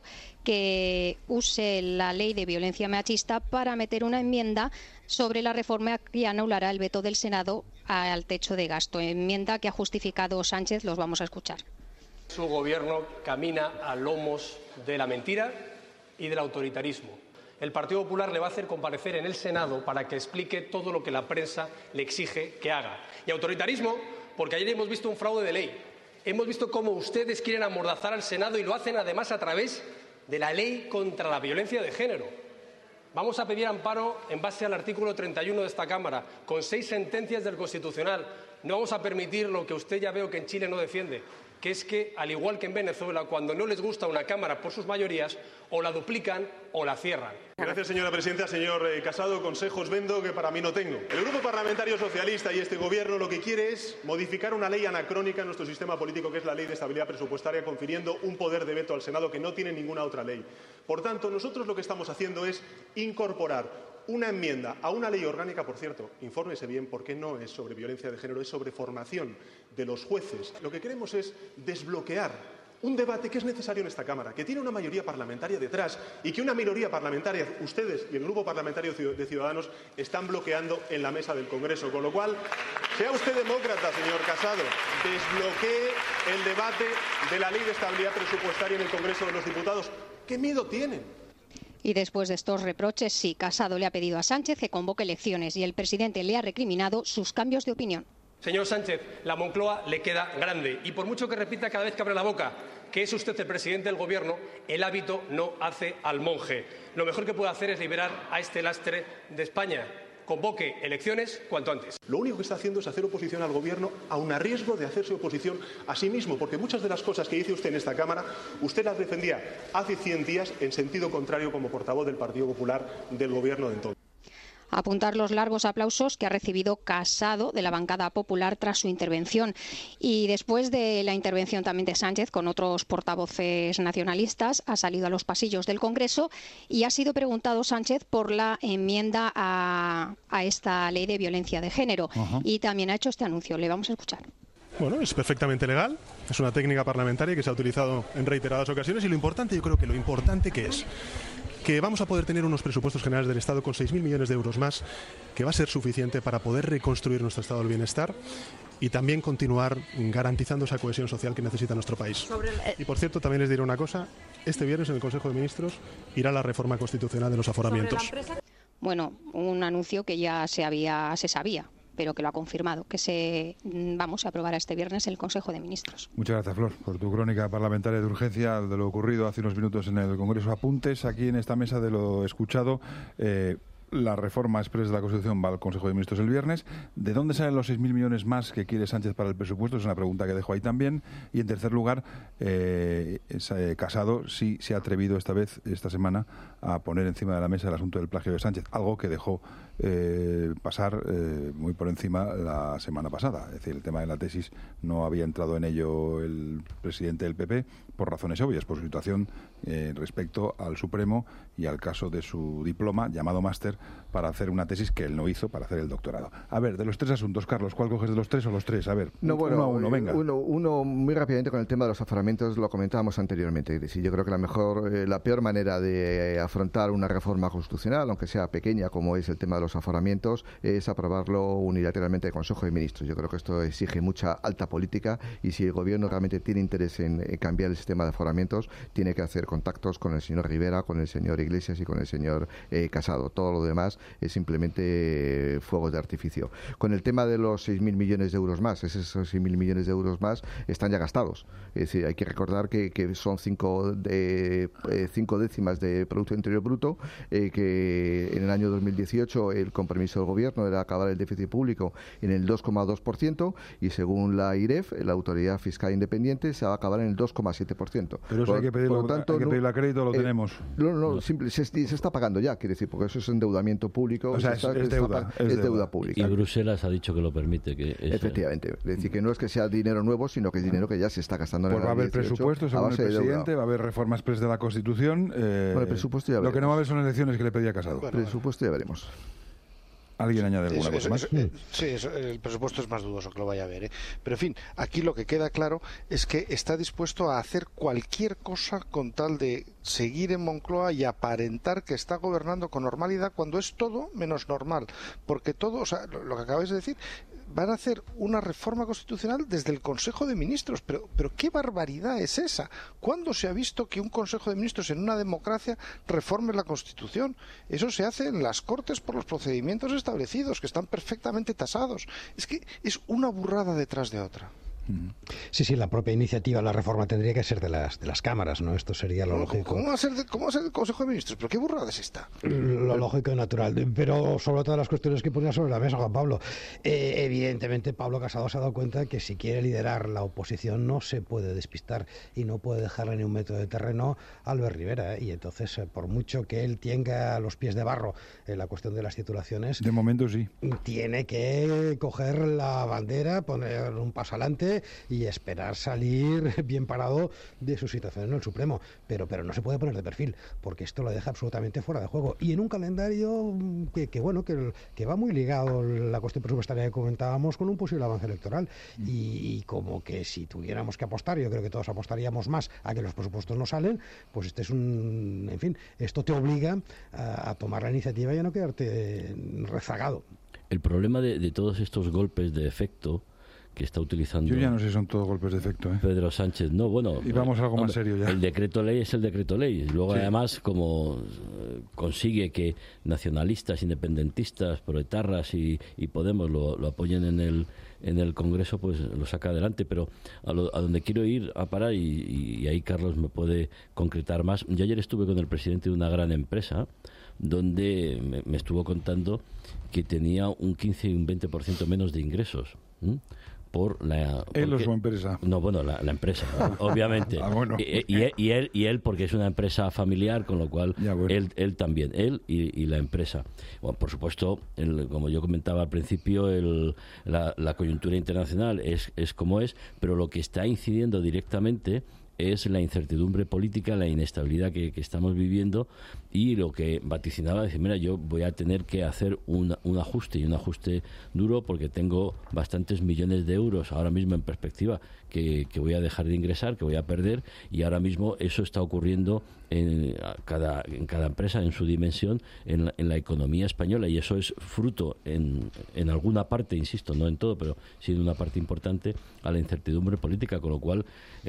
que use la ley de violencia machista para meter una enmienda sobre la reforma que anulará el veto del Senado al techo de gasto. Enmienda que ha justificado Sánchez, los vamos a escuchar. Su gobierno camina a lomos de la mentira y del autoritarismo. El Partido Popular le va a hacer comparecer en el Senado para que explique todo lo que la prensa le exige que haga. Y autoritarismo, porque ayer hemos visto un fraude de ley. Hemos visto cómo ustedes quieren amordazar al Senado y lo hacen además a través de la ley contra la violencia de género. Vamos a pedir amparo en base al artículo 31 de esta Cámara, con 6 sentencias del Constitucional. No vamos a permitir lo que usted ya veo que en Chile no defiende, que es que, al igual que en Venezuela, cuando no les gusta una Cámara por sus mayorías, o la duplican o la cierran. Gracias, señora presidenta. Señor Casado, consejos vendo que para mí no tengo. El Grupo Parlamentario Socialista y este Gobierno lo que quiere es modificar una ley anacrónica en nuestro sistema político, que es la Ley de Estabilidad Presupuestaria, confiriendo un poder de veto al Senado que no tiene ninguna otra ley. Por tanto, nosotros lo que estamos haciendo es incorporar una enmienda a una ley orgánica, por cierto, infórmese bien, porque no es sobre violencia de género, es sobre formación de los jueces. Lo que queremos es desbloquear un debate que es necesario en esta Cámara, que tiene una mayoría parlamentaria detrás y que una minoría parlamentaria, ustedes y el Grupo Parlamentario de Ciudadanos, están bloqueando en la mesa del Congreso. Con lo cual, sea usted demócrata, señor Casado, desbloquee el debate de la Ley de Estabilidad Presupuestaria en el Congreso de los Diputados. ¿Qué miedo tienen? Y después de estos reproches, sí, Casado le ha pedido a Sánchez que convoque elecciones y el presidente le ha recriminado sus cambios de opinión. Señor Sánchez, la Moncloa le queda grande y por mucho que repita cada vez que abre la boca que es usted el presidente del Gobierno, el hábito no hace al monje. Lo mejor que puede hacer es liberar a este lastre de España. Convoque elecciones cuanto antes. Lo único que está haciendo es hacer oposición al Gobierno, aun a riesgo de hacerse oposición a sí mismo, porque muchas de las cosas que dice usted en esta Cámara, usted las defendía hace 100 días en sentido contrario como portavoz del Partido Popular del Gobierno de entonces. Apuntar los largos aplausos que ha recibido Casado de la bancada popular tras su intervención. Y después de la intervención también de Sánchez con otros portavoces nacionalistas, ha salido a los pasillos del Congreso y ha sido preguntado Sánchez por la enmienda a esta ley de violencia de género. Y también ha hecho este anuncio. Le vamos a escuchar. Bueno, es perfectamente legal, es una técnica parlamentaria que se ha utilizado en reiteradas ocasiones y lo importante, yo creo que lo importante que es que vamos a poder tener unos presupuestos generales del Estado con 6.000 millones de euros más, que va a ser suficiente para poder reconstruir nuestro estado del bienestar y también continuar garantizando esa cohesión social que necesita nuestro país. Y por cierto, también les diré una cosa, este viernes en el Consejo de Ministros irá la reforma constitucional de los aforamientos. Bueno, un anuncio que ya se sabía, pero que lo ha confirmado, que se aprobará este viernes en el Consejo de Ministros. Muchas gracias, Flor, por tu crónica parlamentaria de urgencia de lo ocurrido hace unos minutos en el Congreso. Apuntes aquí en esta mesa de lo escuchado. La reforma exprés de la Constitución va al Consejo de Ministros el viernes. ¿De dónde salen los 6.000 millones más que quiere Sánchez para el presupuesto? Es una pregunta que dejo ahí también. Y en tercer lugar, Casado sí se ha atrevido esta semana, a poner encima de la mesa el asunto del plagio de Sánchez, algo que dejó pasar muy por encima la semana pasada. Es decir, el tema de la tesis no había entrado en ello el presidente del PP por razones obvias, por su situación respecto al Supremo y al caso de su diploma, llamado máster, para hacer una tesis que él no hizo, para hacer el doctorado. A ver, de los tres asuntos, Carlos, ¿cuál coges de los tres o los tres? A ver, no, bueno, uno a uno, venga. Uno muy rápidamente con el tema de los aforamientos, lo comentábamos anteriormente. Es decir, yo creo que la peor manera de afrontar una reforma constitucional, aunque sea pequeña como es el tema de los aforamientos, es aprobarlo unilateralmente en el Consejo de Ministros. Yo creo que esto exige mucha alta política y si el Gobierno realmente tiene interés en cambiar el sistema de aforamientos, tiene que hacer contactos con el señor Rivera, con el señor Iglesias y con el señor Casado. Todo lo demás es simplemente fuegos de artificio. Con el tema de los 6.000 millones de euros más, esos 6.000 millones de euros más están ya gastados. Es decir, hay que recordar que son 5 décimas de Producto Interior Bruto, que en el año 2018 el compromiso del Gobierno era acabar el déficit público en el 2,2% y según la IREF, la Autoridad Fiscal Independiente, se va a acabar en el 2,7%. Pero eso hay que pedirlo, hay que pedirlo a crédito, lo tenemos. No, se está pagando ya, quiere decir, porque eso es endeudamiento endeudamiento público. O sea, es deuda pública. Y Bruselas ha dicho que lo permite. Efectivamente. Es decir, que no es que sea dinero nuevo, sino que es dinero que ya se está gastando en el va a haber presupuesto, según el presidente, va a haber reformas express de la Constitución. Bueno, el presupuesto ya veremos. Lo que no va a haber son elecciones que le pedía Casado. El presupuesto ya veremos. ¿Alguien añade alguna cosa más? Sí, el presupuesto es más dudoso que lo vaya a ver, ¿eh? Pero en fin, aquí lo que queda claro es que está dispuesto a hacer cualquier cosa con tal de seguir en Moncloa y aparentar que está gobernando con normalidad cuando es todo menos normal. Porque todo, o sea, lo que acabáis de decir, van a hacer una reforma constitucional desde el Consejo de Ministros. Pero ¿qué barbaridad es esa? ¿Cuándo se ha visto que un Consejo de Ministros en una democracia reforme la Constitución? Eso se hace en las Cortes por los procedimientos establecidos, que están perfectamente tasados. Es que es una burrada detrás de otra. Sí, la propia iniciativa, la reforma tendría que ser de las cámaras, ¿no? Esto sería lo lógico. ¿Cómo va a ser del Consejo de Ministros? ¿Pero qué burrada es esta? Lo lógico y natural. Pero sobre todas las cuestiones que ponía sobre la mesa, Juan Pablo, evidentemente Pablo Casado se ha dado cuenta que si quiere liderar la oposición no se puede despistar y no puede dejarle ni un metro de terreno a Albert Rivera, ¿eh? Y entonces, por mucho que él tenga los pies de barro en la cuestión de las titulaciones, de momento sí, tiene que coger la bandera, poner un paso adelante y esperar salir bien parado de su situación en el Supremo, pero no se puede poner de perfil, porque esto lo deja absolutamente fuera de juego, y en un calendario que va muy ligado la cuestión presupuestaria que comentábamos con un posible avance electoral, y como que si tuviéramos que apostar, yo creo que todos apostaríamos más a que los presupuestos no salen, pues esto te obliga a tomar la iniciativa y a no quedarte rezagado. El problema de todos estos golpes de efecto que está utilizando... Yo ya no sé si son todos golpes de efecto, ¿eh? Pedro Sánchez, no, bueno... Y vamos a algo más serio ya. El decreto ley es el decreto ley. Luego, sí, además, como consigue que nacionalistas, independentistas, proetarras y Podemos lo apoyen en el Congreso, pues lo saca adelante. Pero a donde quiero ir a parar, y ahí Carlos me puede concretar más. Yo ayer estuve con el presidente de una gran empresa donde me estuvo contando que tenía un 15 y un 20% menos de ingresos. ¿Él o su empresa? No, bueno, la empresa, obviamente. Bueno. Y él porque es una empresa familiar, con lo cual él también, él y la empresa. Bueno, por supuesto, como yo comentaba al principio, la coyuntura internacional es como es, pero lo que está incidiendo directamente es la incertidumbre política, la inestabilidad que estamos viviendo, y lo que vaticinaba, decir, mira, yo voy a tener que hacer un ajuste, y un ajuste duro, porque tengo bastantes millones de euros ahora mismo en perspectiva que voy a dejar de ingresar, que voy a perder, y ahora mismo eso está ocurriendo en cada empresa en su dimensión en la economía española, y eso es fruto en alguna parte, insisto, no en todo, pero sí en una parte importante, a la incertidumbre política, con lo cual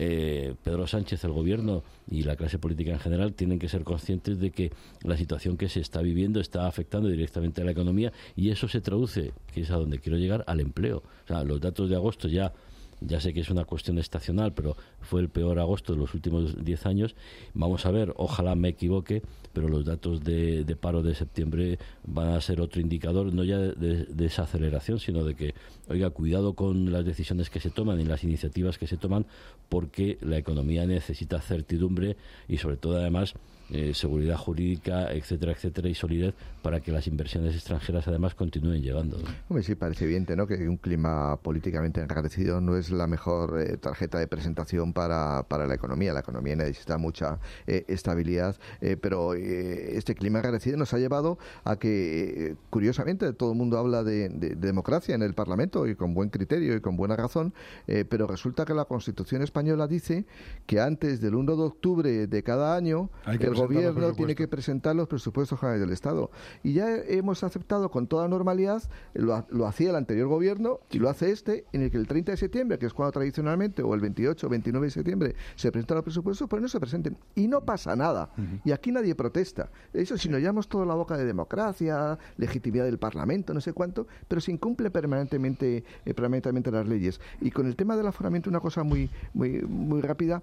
Pedro Sánchez, el gobierno y la clase política en general tienen que ser conscientes de que la situación que se está viviendo está afectando directamente a la economía, y eso se traduce, que es a donde quiero llegar, al empleo. O sea, los datos de agosto ya sé que es una cuestión estacional, pero fue el peor agosto de los últimos 10 años. Vamos a ver, ojalá me equivoque, pero los datos de paro de septiembre van a ser otro indicador, no ya de desaceleración, sino de que, oiga, cuidado con las decisiones que se toman y las iniciativas que se toman, porque la economía necesita certidumbre y, sobre todo, además, seguridad jurídica, etcétera, etcétera, y solidez para que las inversiones extranjeras además continúen llegando, ¿no? Hombre, sí, parece evidente, ¿no?, que un clima políticamente enrarecido no es la mejor tarjeta de presentación para la economía. La economía necesita mucha estabilidad, pero este clima enrarecido nos ha llevado a que, curiosamente, todo el mundo habla de democracia en el Parlamento, y con buen criterio y con buena razón, pero resulta que la Constitución española dice que antes del 1 de octubre de cada año el gobierno tiene que presentar los presupuestos generales del Estado. Y ya hemos aceptado con toda normalidad, lo hacía el anterior gobierno y lo hace en el que el 30 de septiembre, que es cuando tradicionalmente, o el 28 o 29 de septiembre, se presentan los presupuestos, pues no se presenten. Y no pasa nada. Y aquí nadie protesta. Eso, si nos llamamos toda la boca de democracia, legitimidad del Parlamento, no sé cuánto, pero se incumple permanentemente las leyes. Y con el tema del aforamiento, una cosa muy rápida,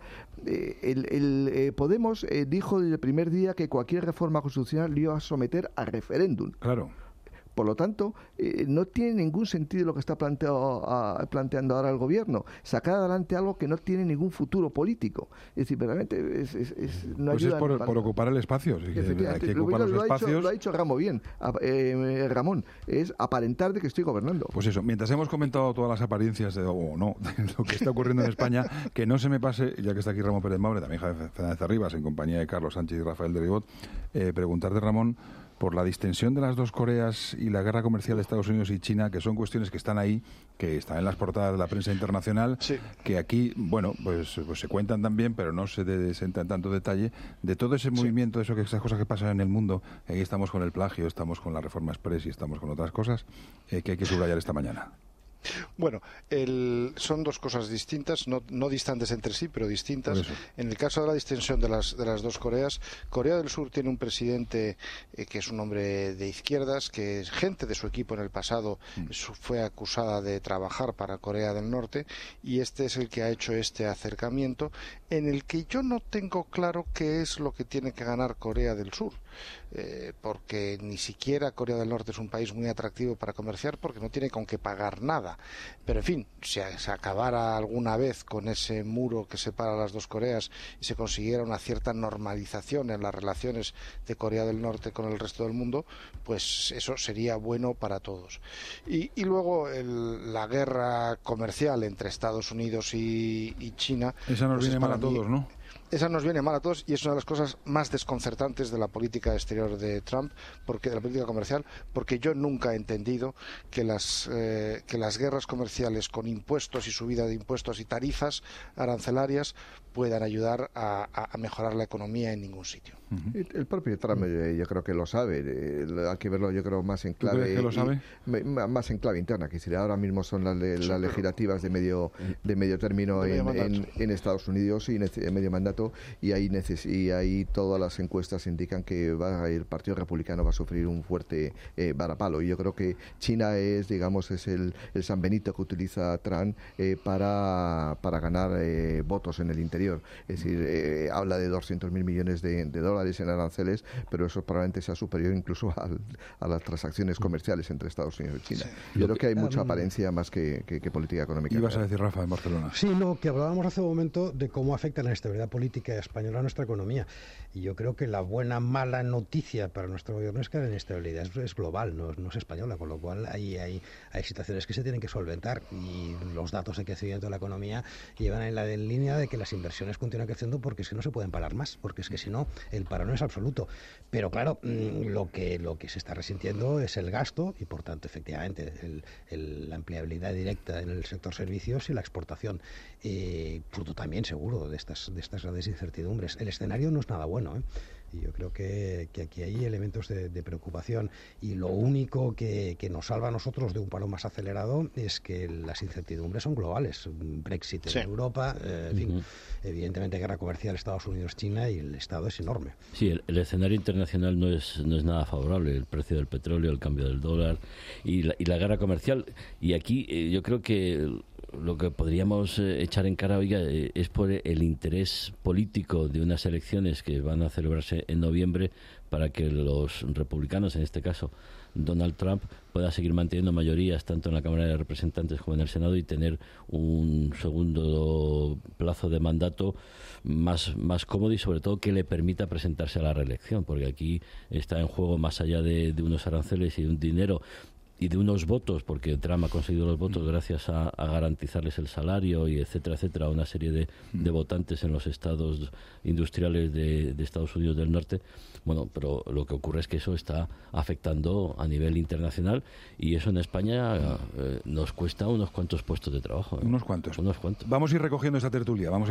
Podemos dijo desde el primer día que cualquier reforma constitucional lo iba a someter a referéndum. Claro. Por lo tanto, no tiene ningún sentido lo que está planteando ahora el gobierno, sacar adelante algo que no tiene ningún futuro político. Es decir, verdaderamente no pues ayuda. Es por ocupar el espacio. Hay que ocupar los espacios. Lo ha dicho Ramón, es aparentar de que estoy gobernando. Pues eso, mientras hemos comentado todas las apariencias de lo que está ocurriendo en España, que no se me pase, ya que está aquí Ramón Pérez Maure, también Javier Fernández Arribas, en compañía de Carlos Sánchez y Rafael de Ribot, preguntarte, Ramón, por la distensión de las dos Coreas y la guerra comercial de Estados Unidos y China, que son cuestiones que están ahí, que están en las portadas de la prensa internacional, que aquí, bueno, pues se cuentan también, pero no se entra en tanto detalle, de todo ese movimiento, de esas cosas que pasan en el mundo. Aquí estamos con el plagio, estamos con la reforma express y estamos con otras cosas que hay que subrayar esta mañana. Bueno, son dos cosas distintas, no distantes entre sí, pero distintas. En el caso de la distensión de las dos Coreas, Corea del Sur tiene un presidente que es un hombre de izquierdas, que gente de su equipo en el pasado fue acusada de trabajar para Corea del Norte, y este es el que ha hecho este acercamiento, en el que yo no tengo claro qué es lo que tiene que ganar Corea del Sur. Porque ni siquiera Corea del Norte es un país muy atractivo para comerciar, porque no tiene con qué pagar nada. Pero en fin, si se acabara alguna vez con ese muro que separa las dos Coreas y se consiguiera una cierta normalización en las relaciones de Corea del Norte con el resto del mundo, pues eso sería bueno para todos. Y luego la guerra comercial entre Estados Unidos y China, esa nos viene mal a todos, ¿no? Esa nos viene mal a todos y es una de las cosas más desconcertantes de la política exterior de Trump, de la política comercial, porque yo nunca he entendido que las guerras comerciales con impuestos y subida de impuestos y tarifas arancelarias puedan ayudar a mejorar la economía en ningún sitio. El propio Trump yo creo que lo sabe, hay que verlo yo creo más en clave. ¿Tú crees que lo sabe? Más en clave interna, que sería ahora mismo son las legislativas de medio término en Estados Unidos y en medio mandato, y ahí todas las encuestas indican que el Partido Republicano va a sufrir un fuerte varapalo, y yo creo que China es el San Benito que utiliza Trump para ganar votos en el interior. Es decir, habla de 200.000 millones de dólares en aranceles, pero eso probablemente sea superior incluso a las transacciones comerciales entre Estados Unidos y China. Yo creo que hay mucha apariencia más que política económica. ¿Ibas a decir, Rafa, en Barcelona? Sí, que hablábamos hace un momento de cómo afecta la inestabilidad política española a nuestra economía. Y yo creo que la mala noticia para nuestro gobierno es que la inestabilidad es global, no es española, con lo cual hay situaciones que se tienen que solventar, y los datos de crecimiento de la economía llevan en la línea de que las inversiones continúan creciendo, porque es que no se pueden parar más, porque es que si no, el paro no es absoluto. Pero claro, lo que se está resintiendo es el gasto y, por tanto, efectivamente, la empleabilidad directa en el sector servicios y la exportación. Fruto también, seguro, de estas grandes incertidumbres. El escenario no es nada bueno, ¿eh? Y yo creo que aquí hay elementos de preocupación, y lo único que nos salva a nosotros de un paro más acelerado es que las incertidumbres son globales. Brexit en Europa, en fin, evidentemente guerra comercial Estados Unidos-China, y el estado es enorme. Sí, el escenario internacional no es nada favorable. El precio del petróleo, el cambio del dólar y la guerra comercial. Y aquí yo creo que lo que podríamos echar en cara, oiga, es por el interés político de unas elecciones que van a celebrarse en noviembre, para que los republicanos, en este caso Donald Trump, pueda seguir manteniendo mayorías tanto en la Cámara de Representantes como en el Senado, y tener un segundo plazo de mandato más cómodo, y sobre todo que le permita presentarse a la reelección, porque aquí está en juego, más allá de unos aranceles y de un dinero y de unos votos, porque Trump ha conseguido los votos gracias a garantizarles el salario y etcétera, a una serie de votantes en los estados industriales de Estados Unidos del Norte. Bueno, pero lo que ocurre es que eso está afectando a nivel internacional, y eso en España nos cuesta unos cuantos puestos de trabajo. Unos cuantos. Vamos a ir recogiendo esta tertulia, Vamos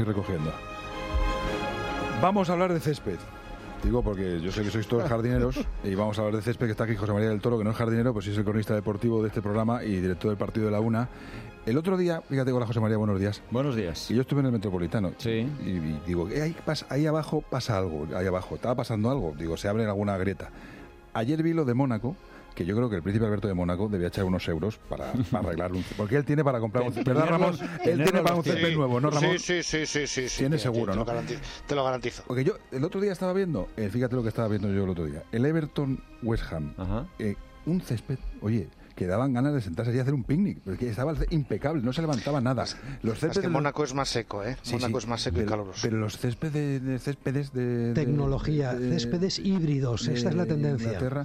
a hablar de césped. Digo, porque yo sé que sois todos jardineros, y vamos a hablar de césped, que está aquí José María del Toro, que no es jardinero, pues sí es el cronista deportivo de este programa y director del partido de la UNA. El otro día, fíjate, hola José María, buenos días. Buenos días. Y yo estuve en el Metropolitano. Sí. Y digo, ahí abajo pasa algo, estaba pasando algo, digo, se abre alguna grieta. Ayer vi lo de Mónaco, que yo creo que el príncipe Alberto de Mónaco debía echar unos euros para arreglar porque él tiene para comprar un césped, ¿verdad, Ramón? Él tiene para un césped nuevo, ¿no, Ramón? Sí. Tiene seguro, ¿no? Te lo garantizo. Porque yo el otro día estaba viendo, fíjate lo que estaba viendo yo el otro día, el Everton West Ham. un césped, oye, que daban ganas de sentarse allí a hacer un picnic, porque estaba impecable, no se levantaba nada. Los céspedes es que Mónaco es más seco, ¿eh? Sí, Mónaco sí, es más seco y caluroso. Pero los céspedes de tecnología, céspedes híbridos, esta es la tendencia. Inglaterra,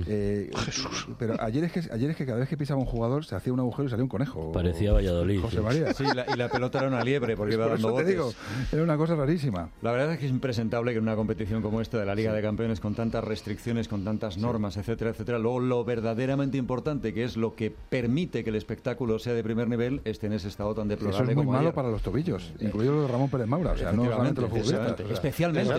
pero ayer es que cada vez que pisaba un jugador se hacía un agujero y salía un conejo. Parecía Valladolid. José María. Sí, y la pelota era una liebre porque iba Por dando eso te botes. digo, era una cosa rarísima. La verdad es que es impresentable que en una competición como esta de la Liga de Campeones, con tantas restricciones, con tantas normas, etcétera, etcétera, luego lo verdaderamente importante, que es lo que permite que el espectáculo sea de primer nivel, esté en ese estado tan deplorable. Eso es muy como malo ayer. para los tobillos, incluido los de Ramón Pérez Maura, o sea, no solamente los futbolistas. Especialmente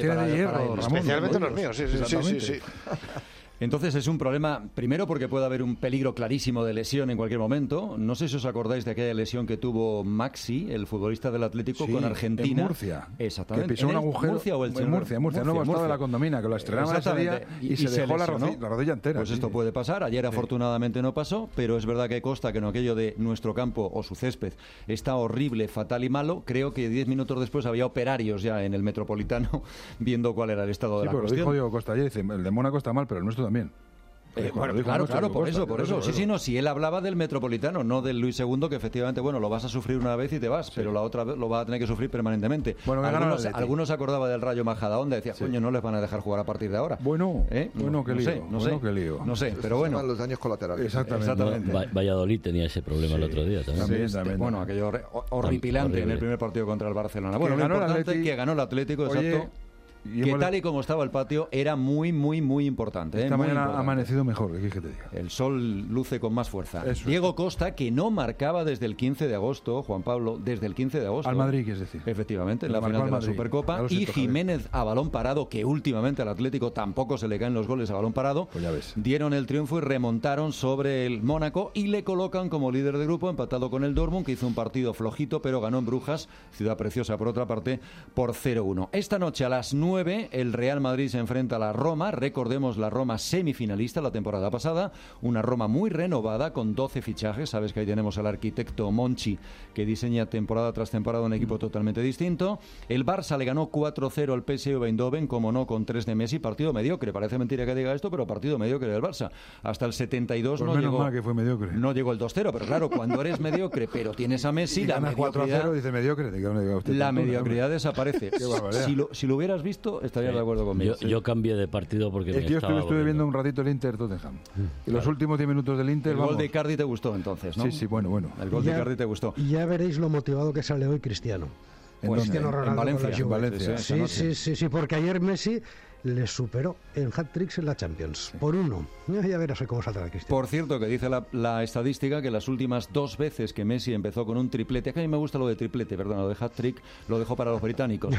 los míos, sí. Entonces es un problema, primero porque puede haber un peligro clarísimo de lesión en cualquier momento. No sé si os acordáis de aquella lesión que tuvo Maxi, el futbolista del Atlético, con Argentina. En Murcia. Exactamente. Que pisó un agujero. ¿Murcia o el en Murcia, nuevo estado de la Condomina, que lo estrenaba ese día y se dejó la rodilla entera. Pues esto puede pasar. Ayer afortunadamente no pasó, pero es verdad que consta que en aquello de nuestro campo o su césped está horrible, fatal y malo. Creo que 10 minutos después había operarios ya en el Metropolitano viendo cuál era el estado de la cuestión. Sí, pero lo dijo Diego Costa ayer, dice, el de Mónaco está mal, pero el nuestro también. Bueno, claro, por eso. Sí, si él hablaba del Metropolitano, no del Luis II, que efectivamente, bueno, lo vas a sufrir una vez y te vas, pero la otra vez lo vas a tener que sufrir permanentemente. Bueno, algunos se acordaba del Rayo Majadahonda, decía, coño, no les van a dejar jugar a partir de ahora. Bueno, qué lío. No sé, pero bueno. Los daños colaterales. Exactamente. Valladolid tenía ese problema el otro día también. Bueno, aquello horripilante en el primer partido contra el Barcelona. Bueno, lo importante es que ganó el Atlético, exacto. Que tal y como estaba el patio era muy importante. Esta mañana ha amanecido mejor, ¿qué quieres que te diga? El sol luce con más fuerza. Eso Diego Costa, que no marcaba desde el 15 de agosto, Juan Pablo, desde el 15 de agosto. Al Madrid, quieres decir. Efectivamente, en la final de la Supercopa. Y Jiménez a balón parado, que últimamente al Atlético tampoco se le caen los goles a balón parado. Pues ya ves. Dieron el triunfo y remontaron sobre el Mónaco y le colocan como líder de grupo, empatado con el Dortmund, que hizo un partido flojito, pero ganó en Brujas, ciudad preciosa por otra parte, por 0-1. Esta noche a las 9, el Real Madrid se enfrenta a la Roma. Recordemos, la Roma semifinalista la temporada pasada, una Roma muy renovada con 12 fichajes. Sabes que ahí tenemos al arquitecto Monchi, que diseña temporada tras temporada un equipo totalmente distinto. El Barça le ganó 4-0 al PSV Eindhoven, como no, con 3 de Messi, partido mediocre. Parece mentira que diga esto, pero partido mediocre del Barça. Hasta el 72 pues no menos llegó. Mal que fue mediocre. No llegó el 2-0, pero claro, cuando eres mediocre, pero tienes a Messi, y la mediocridad, 4-0, dice mediocre, la mediocridad desaparece. Si lo hubieras visto, estarías de acuerdo conmigo. Yo cambié de partido porque me yo estaba estuve viendo un ratito el Inter-Tottenham. Y los últimos 10 minutos del Inter, el gol de Icardi te gustó entonces, ¿no? Sí, bueno. El gol de Icardi te gustó. Y ya veréis lo motivado que sale hoy Cristiano. Cristiano Ronaldo en Valencia. Sí, porque ayer Messi le superó en hat-tricks en la Champions. Por 1. Ya verás hoy cómo saldrá el Cristiano. Por cierto, que dice la estadística que las últimas 2 veces que Messi empezó con un triplete, que a mí me gusta lo de triplete, perdón, lo de hat-trick lo dejo para los británicos.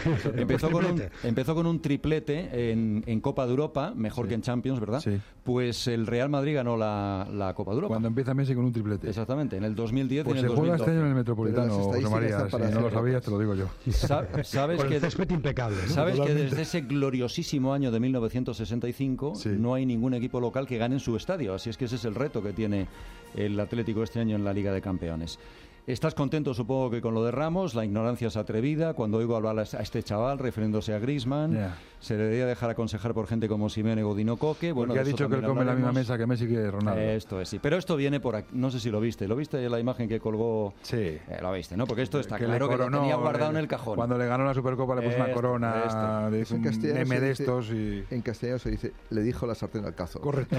Empezó con un triplete en Copa de Europa, mejor que en Champions, ¿verdad? Sí. Pues el Real Madrid ganó la Copa de Europa. Cuando empieza Messi con un triplete. Exactamente, en el 2010 pues y en el 2012. Pues se juega este año en el Metropolitano, José María. Si no lo sabías, te lo digo yo. Sabes que el césped impecable, ¿no? Sabes que desde ese gloriosísimo año de 1965 no hay ningún equipo local que gane en su estadio, así es que ese es el reto que tiene el Atlético este año en la Liga de Campeones. ¿Estás contento, supongo, que con lo de Ramos? La ignorancia es atrevida. Cuando oigo hablar a este chaval refiriéndose a Griezmann, se le debería dejar aconsejar por gente como Simeone, Godino, Coque. Bueno, porque ha dicho que él come en la misma mesa que Messi y que Ronaldo. Esto es, sí. Pero esto viene por aquí. No sé si lo viste. ¿Lo viste la imagen que colgó? Sí. Lo viste, ¿no? Porque esto está claro que lo tenía guardado en el cajón. Cuando le ganó la Supercopa le puso una corona, le hizo un meme de estos y... En castellano se dice, le dijo la sartén al cazo. Correcto.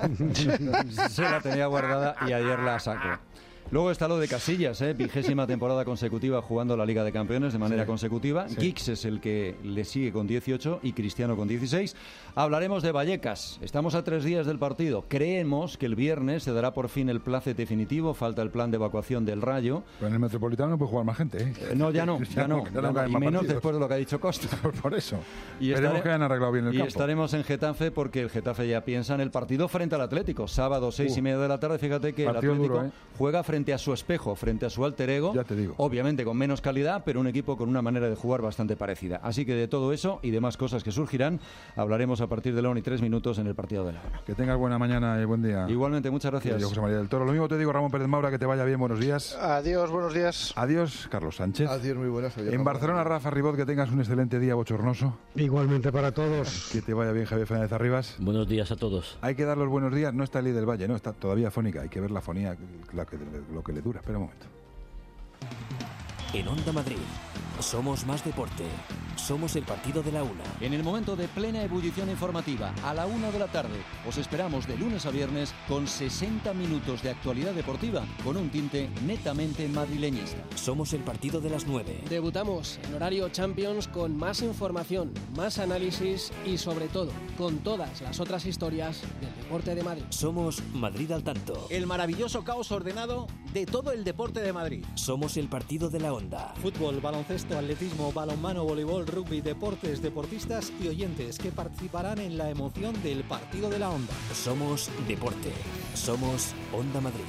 Se la tenía guardada y ayer la sacó. Luego está lo de Casillas, 20ª temporada consecutiva jugando la Liga de Campeones de manera consecutiva. Giggs es el que le sigue con 18 y Cristiano con 16. Hablaremos de Vallecas. Estamos a 3 días del partido. Creemos que el viernes se dará por fin el place definitivo. Falta el plan de evacuación del Rayo. Pero en el Metropolitano no puede jugar más gente, No, ya no. Y menos después de lo que ha dicho Costa. Por eso. Y esperemos que hayan arreglado bien el campo. Y estaremos en Getafe porque el Getafe ya piensa en el partido frente al Atlético. Sábado, 6:30 de la tarde. Fíjate que el Atlético juega frente frente a su espejo, frente a su alter ego. Ya te digo. Obviamente con menos calidad, pero un equipo con una manera de jugar bastante parecida. Así que de todo eso y demás cosas que surgirán, hablaremos a partir de la 1:03 en el partido de la hora. Que tengas buena mañana y buen día. Igualmente, muchas gracias. Yo, José María del Toro. Lo mismo te digo, Ramón Pérez Maura, que te vaya bien, buenos días. Adiós, buenos días. Adiós, Carlos Sánchez. Adiós, muy buenas. En Barcelona, Rafa Ribot, que tengas un excelente día bochornoso. Igualmente para todos. Que te vaya bien, Javier Fernández Arribas. Buenos días a todos. Hay que dar los buenos días, no está Eli del Valle, no, está todavía fónica, hay que ver la fonía, lo que le dura. Espera un momento. En Onda Madrid, somos más deporte. Somos el partido de la una. En el momento de plena ebullición informativa, a la 1 de la tarde, os esperamos de lunes a viernes con 60 minutos de actualidad deportiva con un tinte netamente madrileñista. Somos el partido de las 9. Debutamos en horario Champions con más información, más análisis y sobre todo con todas las otras historias del deporte de Madrid. Somos Madrid al tanto. El maravilloso caos ordenado de todo el deporte de Madrid. Somos el partido de la Onda. Fútbol, baloncesto, atletismo, balonmano, voleibol, rugby, deportes, deportistas y oyentes que participarán en la emoción del partido de la Onda. Somos deporte. Somos Onda Madrid.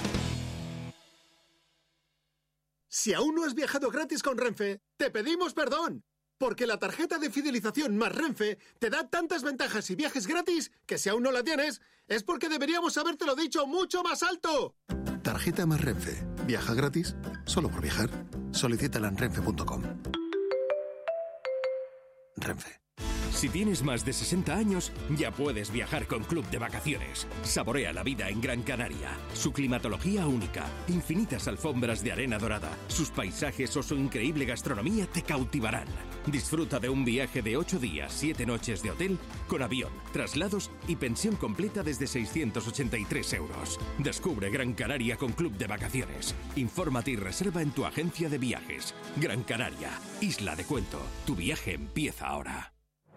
Si aún no has viajado gratis con Renfe, te pedimos perdón. Porque la tarjeta de fidelización más Renfe te da tantas ventajas y viajes gratis que si aún no la tienes, es porque deberíamos habértelo dicho mucho más alto. Tarjeta más Renfe. Viaja gratis solo por viajar. Solicítala en renfe.com. Renfe. Si tienes más de 60 años, ya puedes viajar con Club de Vacaciones. Saborea la vida en Gran Canaria. Su climatología única, infinitas alfombras de arena dorada, sus paisajes o su increíble gastronomía te cautivarán. Disfruta de un viaje de 8 días, 7 noches de hotel, con avión, traslados y pensión completa desde 683 euros. Descubre Gran Canaria con Club de Vacaciones. Infórmate y reserva en tu agencia de viajes. Gran Canaria, isla de cuento. Tu viaje empieza ahora.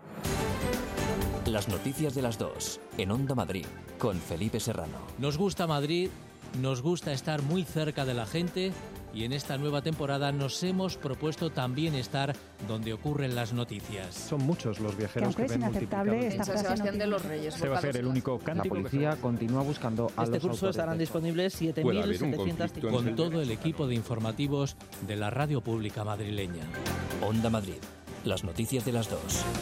Las noticias de las 2 en Onda Madrid con Felipe Serrano. Nos gusta Madrid, nos gusta estar muy cerca de la gente y en esta nueva temporada nos hemos propuesto también estar donde ocurren las noticias. Son muchos los viajeros que ven multiplicado. En San Sebastián de los Reyes. Este va a ser el único cántico. La policía continúa buscando a los autores. Este curso estarán disponibles 7.750. Con todo el equipo de informativos de la radio pública madrileña. Onda Madrid. Las noticias de las 2.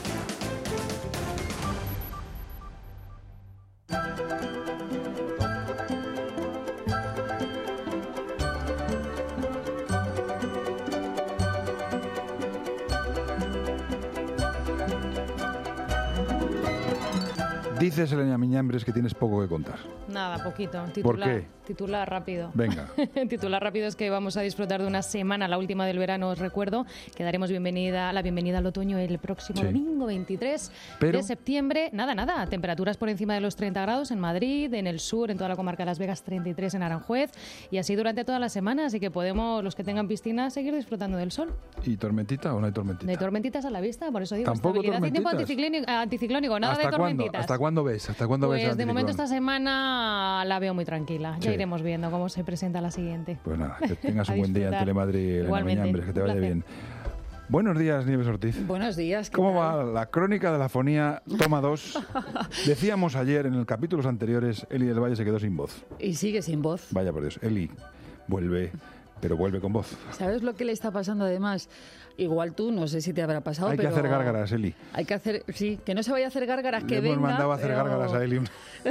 Dices, Elena Miñambres, que tienes poco que contar. Nada, poquito. ¿Por qué? Titular rápido. Venga. Titular rápido es que vamos a disfrutar de una semana, la última del verano, os recuerdo, que daremos la bienvenida al otoño el próximo domingo 23 de septiembre. Nada, temperaturas por encima de los 30 grados en Madrid, en el sur, en toda la comarca de Las Vegas, 33 en Aranjuez, y así durante toda la semana, así que podemos, los que tengan piscina, seguir disfrutando del sol. ¿Y tormentita o no hay tormentita? No hay tormentitas a la vista, por eso digo, ¿tampoco estabilidad y tiempo tormentitas? anticiclónico, nada de tormentitas. ¿Hasta cuándo ves? Pues de momento esta semana la veo muy tranquila. Ya Sí. iremos viendo cómo se presenta la siguiente. Pues nada, que tengas un buen día en disfrutar. Telemadrid, Elena Igualmente, Miñambres, que te un vaya placer. bien. Buenos días, Nieves Ortiz. Buenos días. ¿Cómo va la crónica de la fonía, toma 2? Decíamos ayer en los capítulos anteriores, Eli del Valle se quedó sin voz. Y sigue sin voz. Vaya por Dios, Eli vuelve, pero vuelve con voz. ¿Sabes lo que le está pasando además? Igual tú, no sé si te habrá pasado, Hay pero... que hacer gárgaras, Eli. Hay que hacer, sí, que no se vaya a hacer gárgaras, que Le hemos venga. mandado a hacer pero... gárgaras a Eli.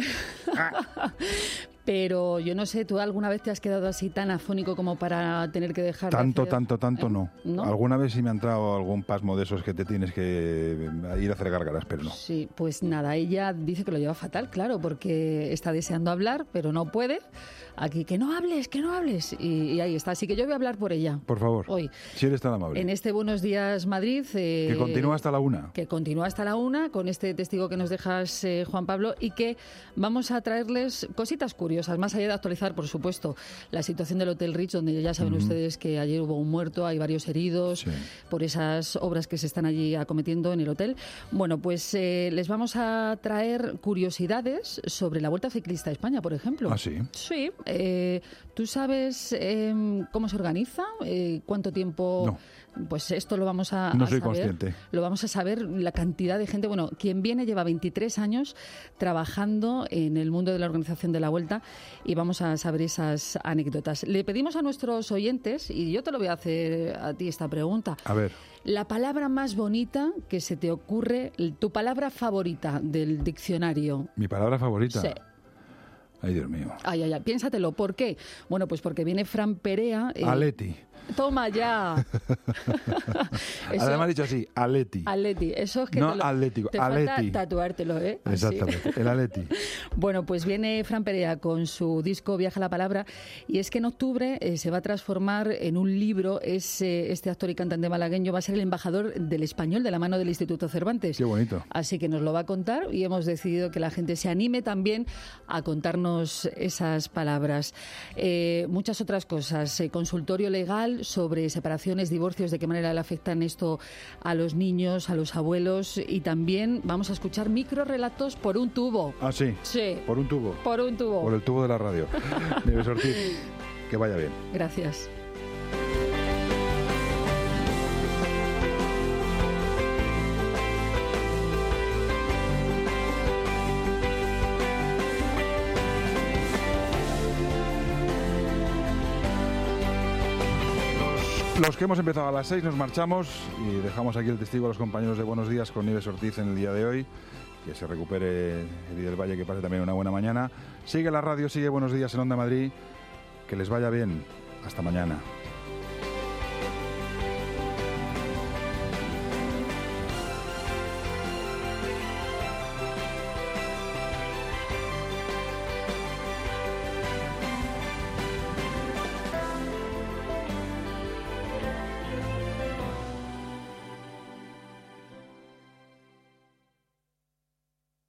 Pero yo no sé, ¿tú alguna vez te has quedado así tan afónico como para tener que dejar de Tanto, hacer... no. ¿No? Alguna vez sí me ha entrado algún pasmo de esos que te tienes que ir a hacer gárgaras, pero no. Sí, pues nada, ella dice que lo lleva fatal, claro, porque está deseando hablar, pero no puede. Aquí, que no hables, y ahí está. Así que yo voy a hablar por ella. Por favor, Hoy. si eres tan amable. En este Buenos Días Madrid... Que continúa hasta la 1. Que continúa hasta la 1 con este testigo que nos dejas, Juan Pablo, y que vamos a traerles cositas curiosas, más allá de actualizar, por supuesto, la situación del Hotel Ritz, donde ya saben ustedes que ayer hubo un muerto, hay varios heridos por esas obras que se están allí acometiendo en el hotel. Bueno, pues les vamos a traer curiosidades sobre la Vuelta Ciclista a España, por ejemplo. ¿Ah, sí? Sí. ¿Tú sabes cómo se organiza? ¿Cuánto tiempo...? No. Pues esto lo vamos a No soy saber. consciente. Lo vamos a saber, la cantidad de gente. Bueno, quien viene lleva 23 años trabajando en el mundo de la organización de la Vuelta y vamos a saber esas anécdotas. Le pedimos a nuestros oyentes, y yo te lo voy a hacer a ti esta pregunta. A ver. La palabra más bonita que se te ocurre, tu palabra favorita del diccionario. ¿Mi palabra favorita? Sí. Ay, Dios mío. Ay, piénsatelo. ¿Por qué? Bueno, pues porque viene Fran Perea. Aleti. Toma ya. Además ha dicho así, Aleti. Aleti. Eso es que no Atlético, te Aleti. falta tatuártelo, ¿eh? Exactamente, el Aleti. Bueno, pues viene Fran Perea con su disco Viaja la Palabra, y es que en octubre se va a transformar en un libro. Este actor y cantante malagueño va a ser el embajador del español de la mano del Instituto Cervantes. Qué bonito. Así que nos lo va a contar, y hemos decidido que la gente se anime también a contarnos esas palabras. Muchas otras cosas. Consultorio legal sobre separaciones, divorcios, de qué manera le afectan esto a los niños, a los abuelos, y también vamos a escuchar microrelatos por un tubo. ¿Ah, sí? Sí. ¿Por un tubo? Por un tubo. Por el tubo de la radio. Nieves Ortiz, que vaya bien. Gracias. Los que hemos empezado a las 6 nos marchamos y dejamos aquí el testigo a los compañeros de Buenos Días con Nieves Ortiz en el día de hoy. Que se recupere Eddie del Valle, que pase también una buena mañana. Sigue la radio, sigue Buenos Días en Onda Madrid. Que les vaya bien. Hasta mañana.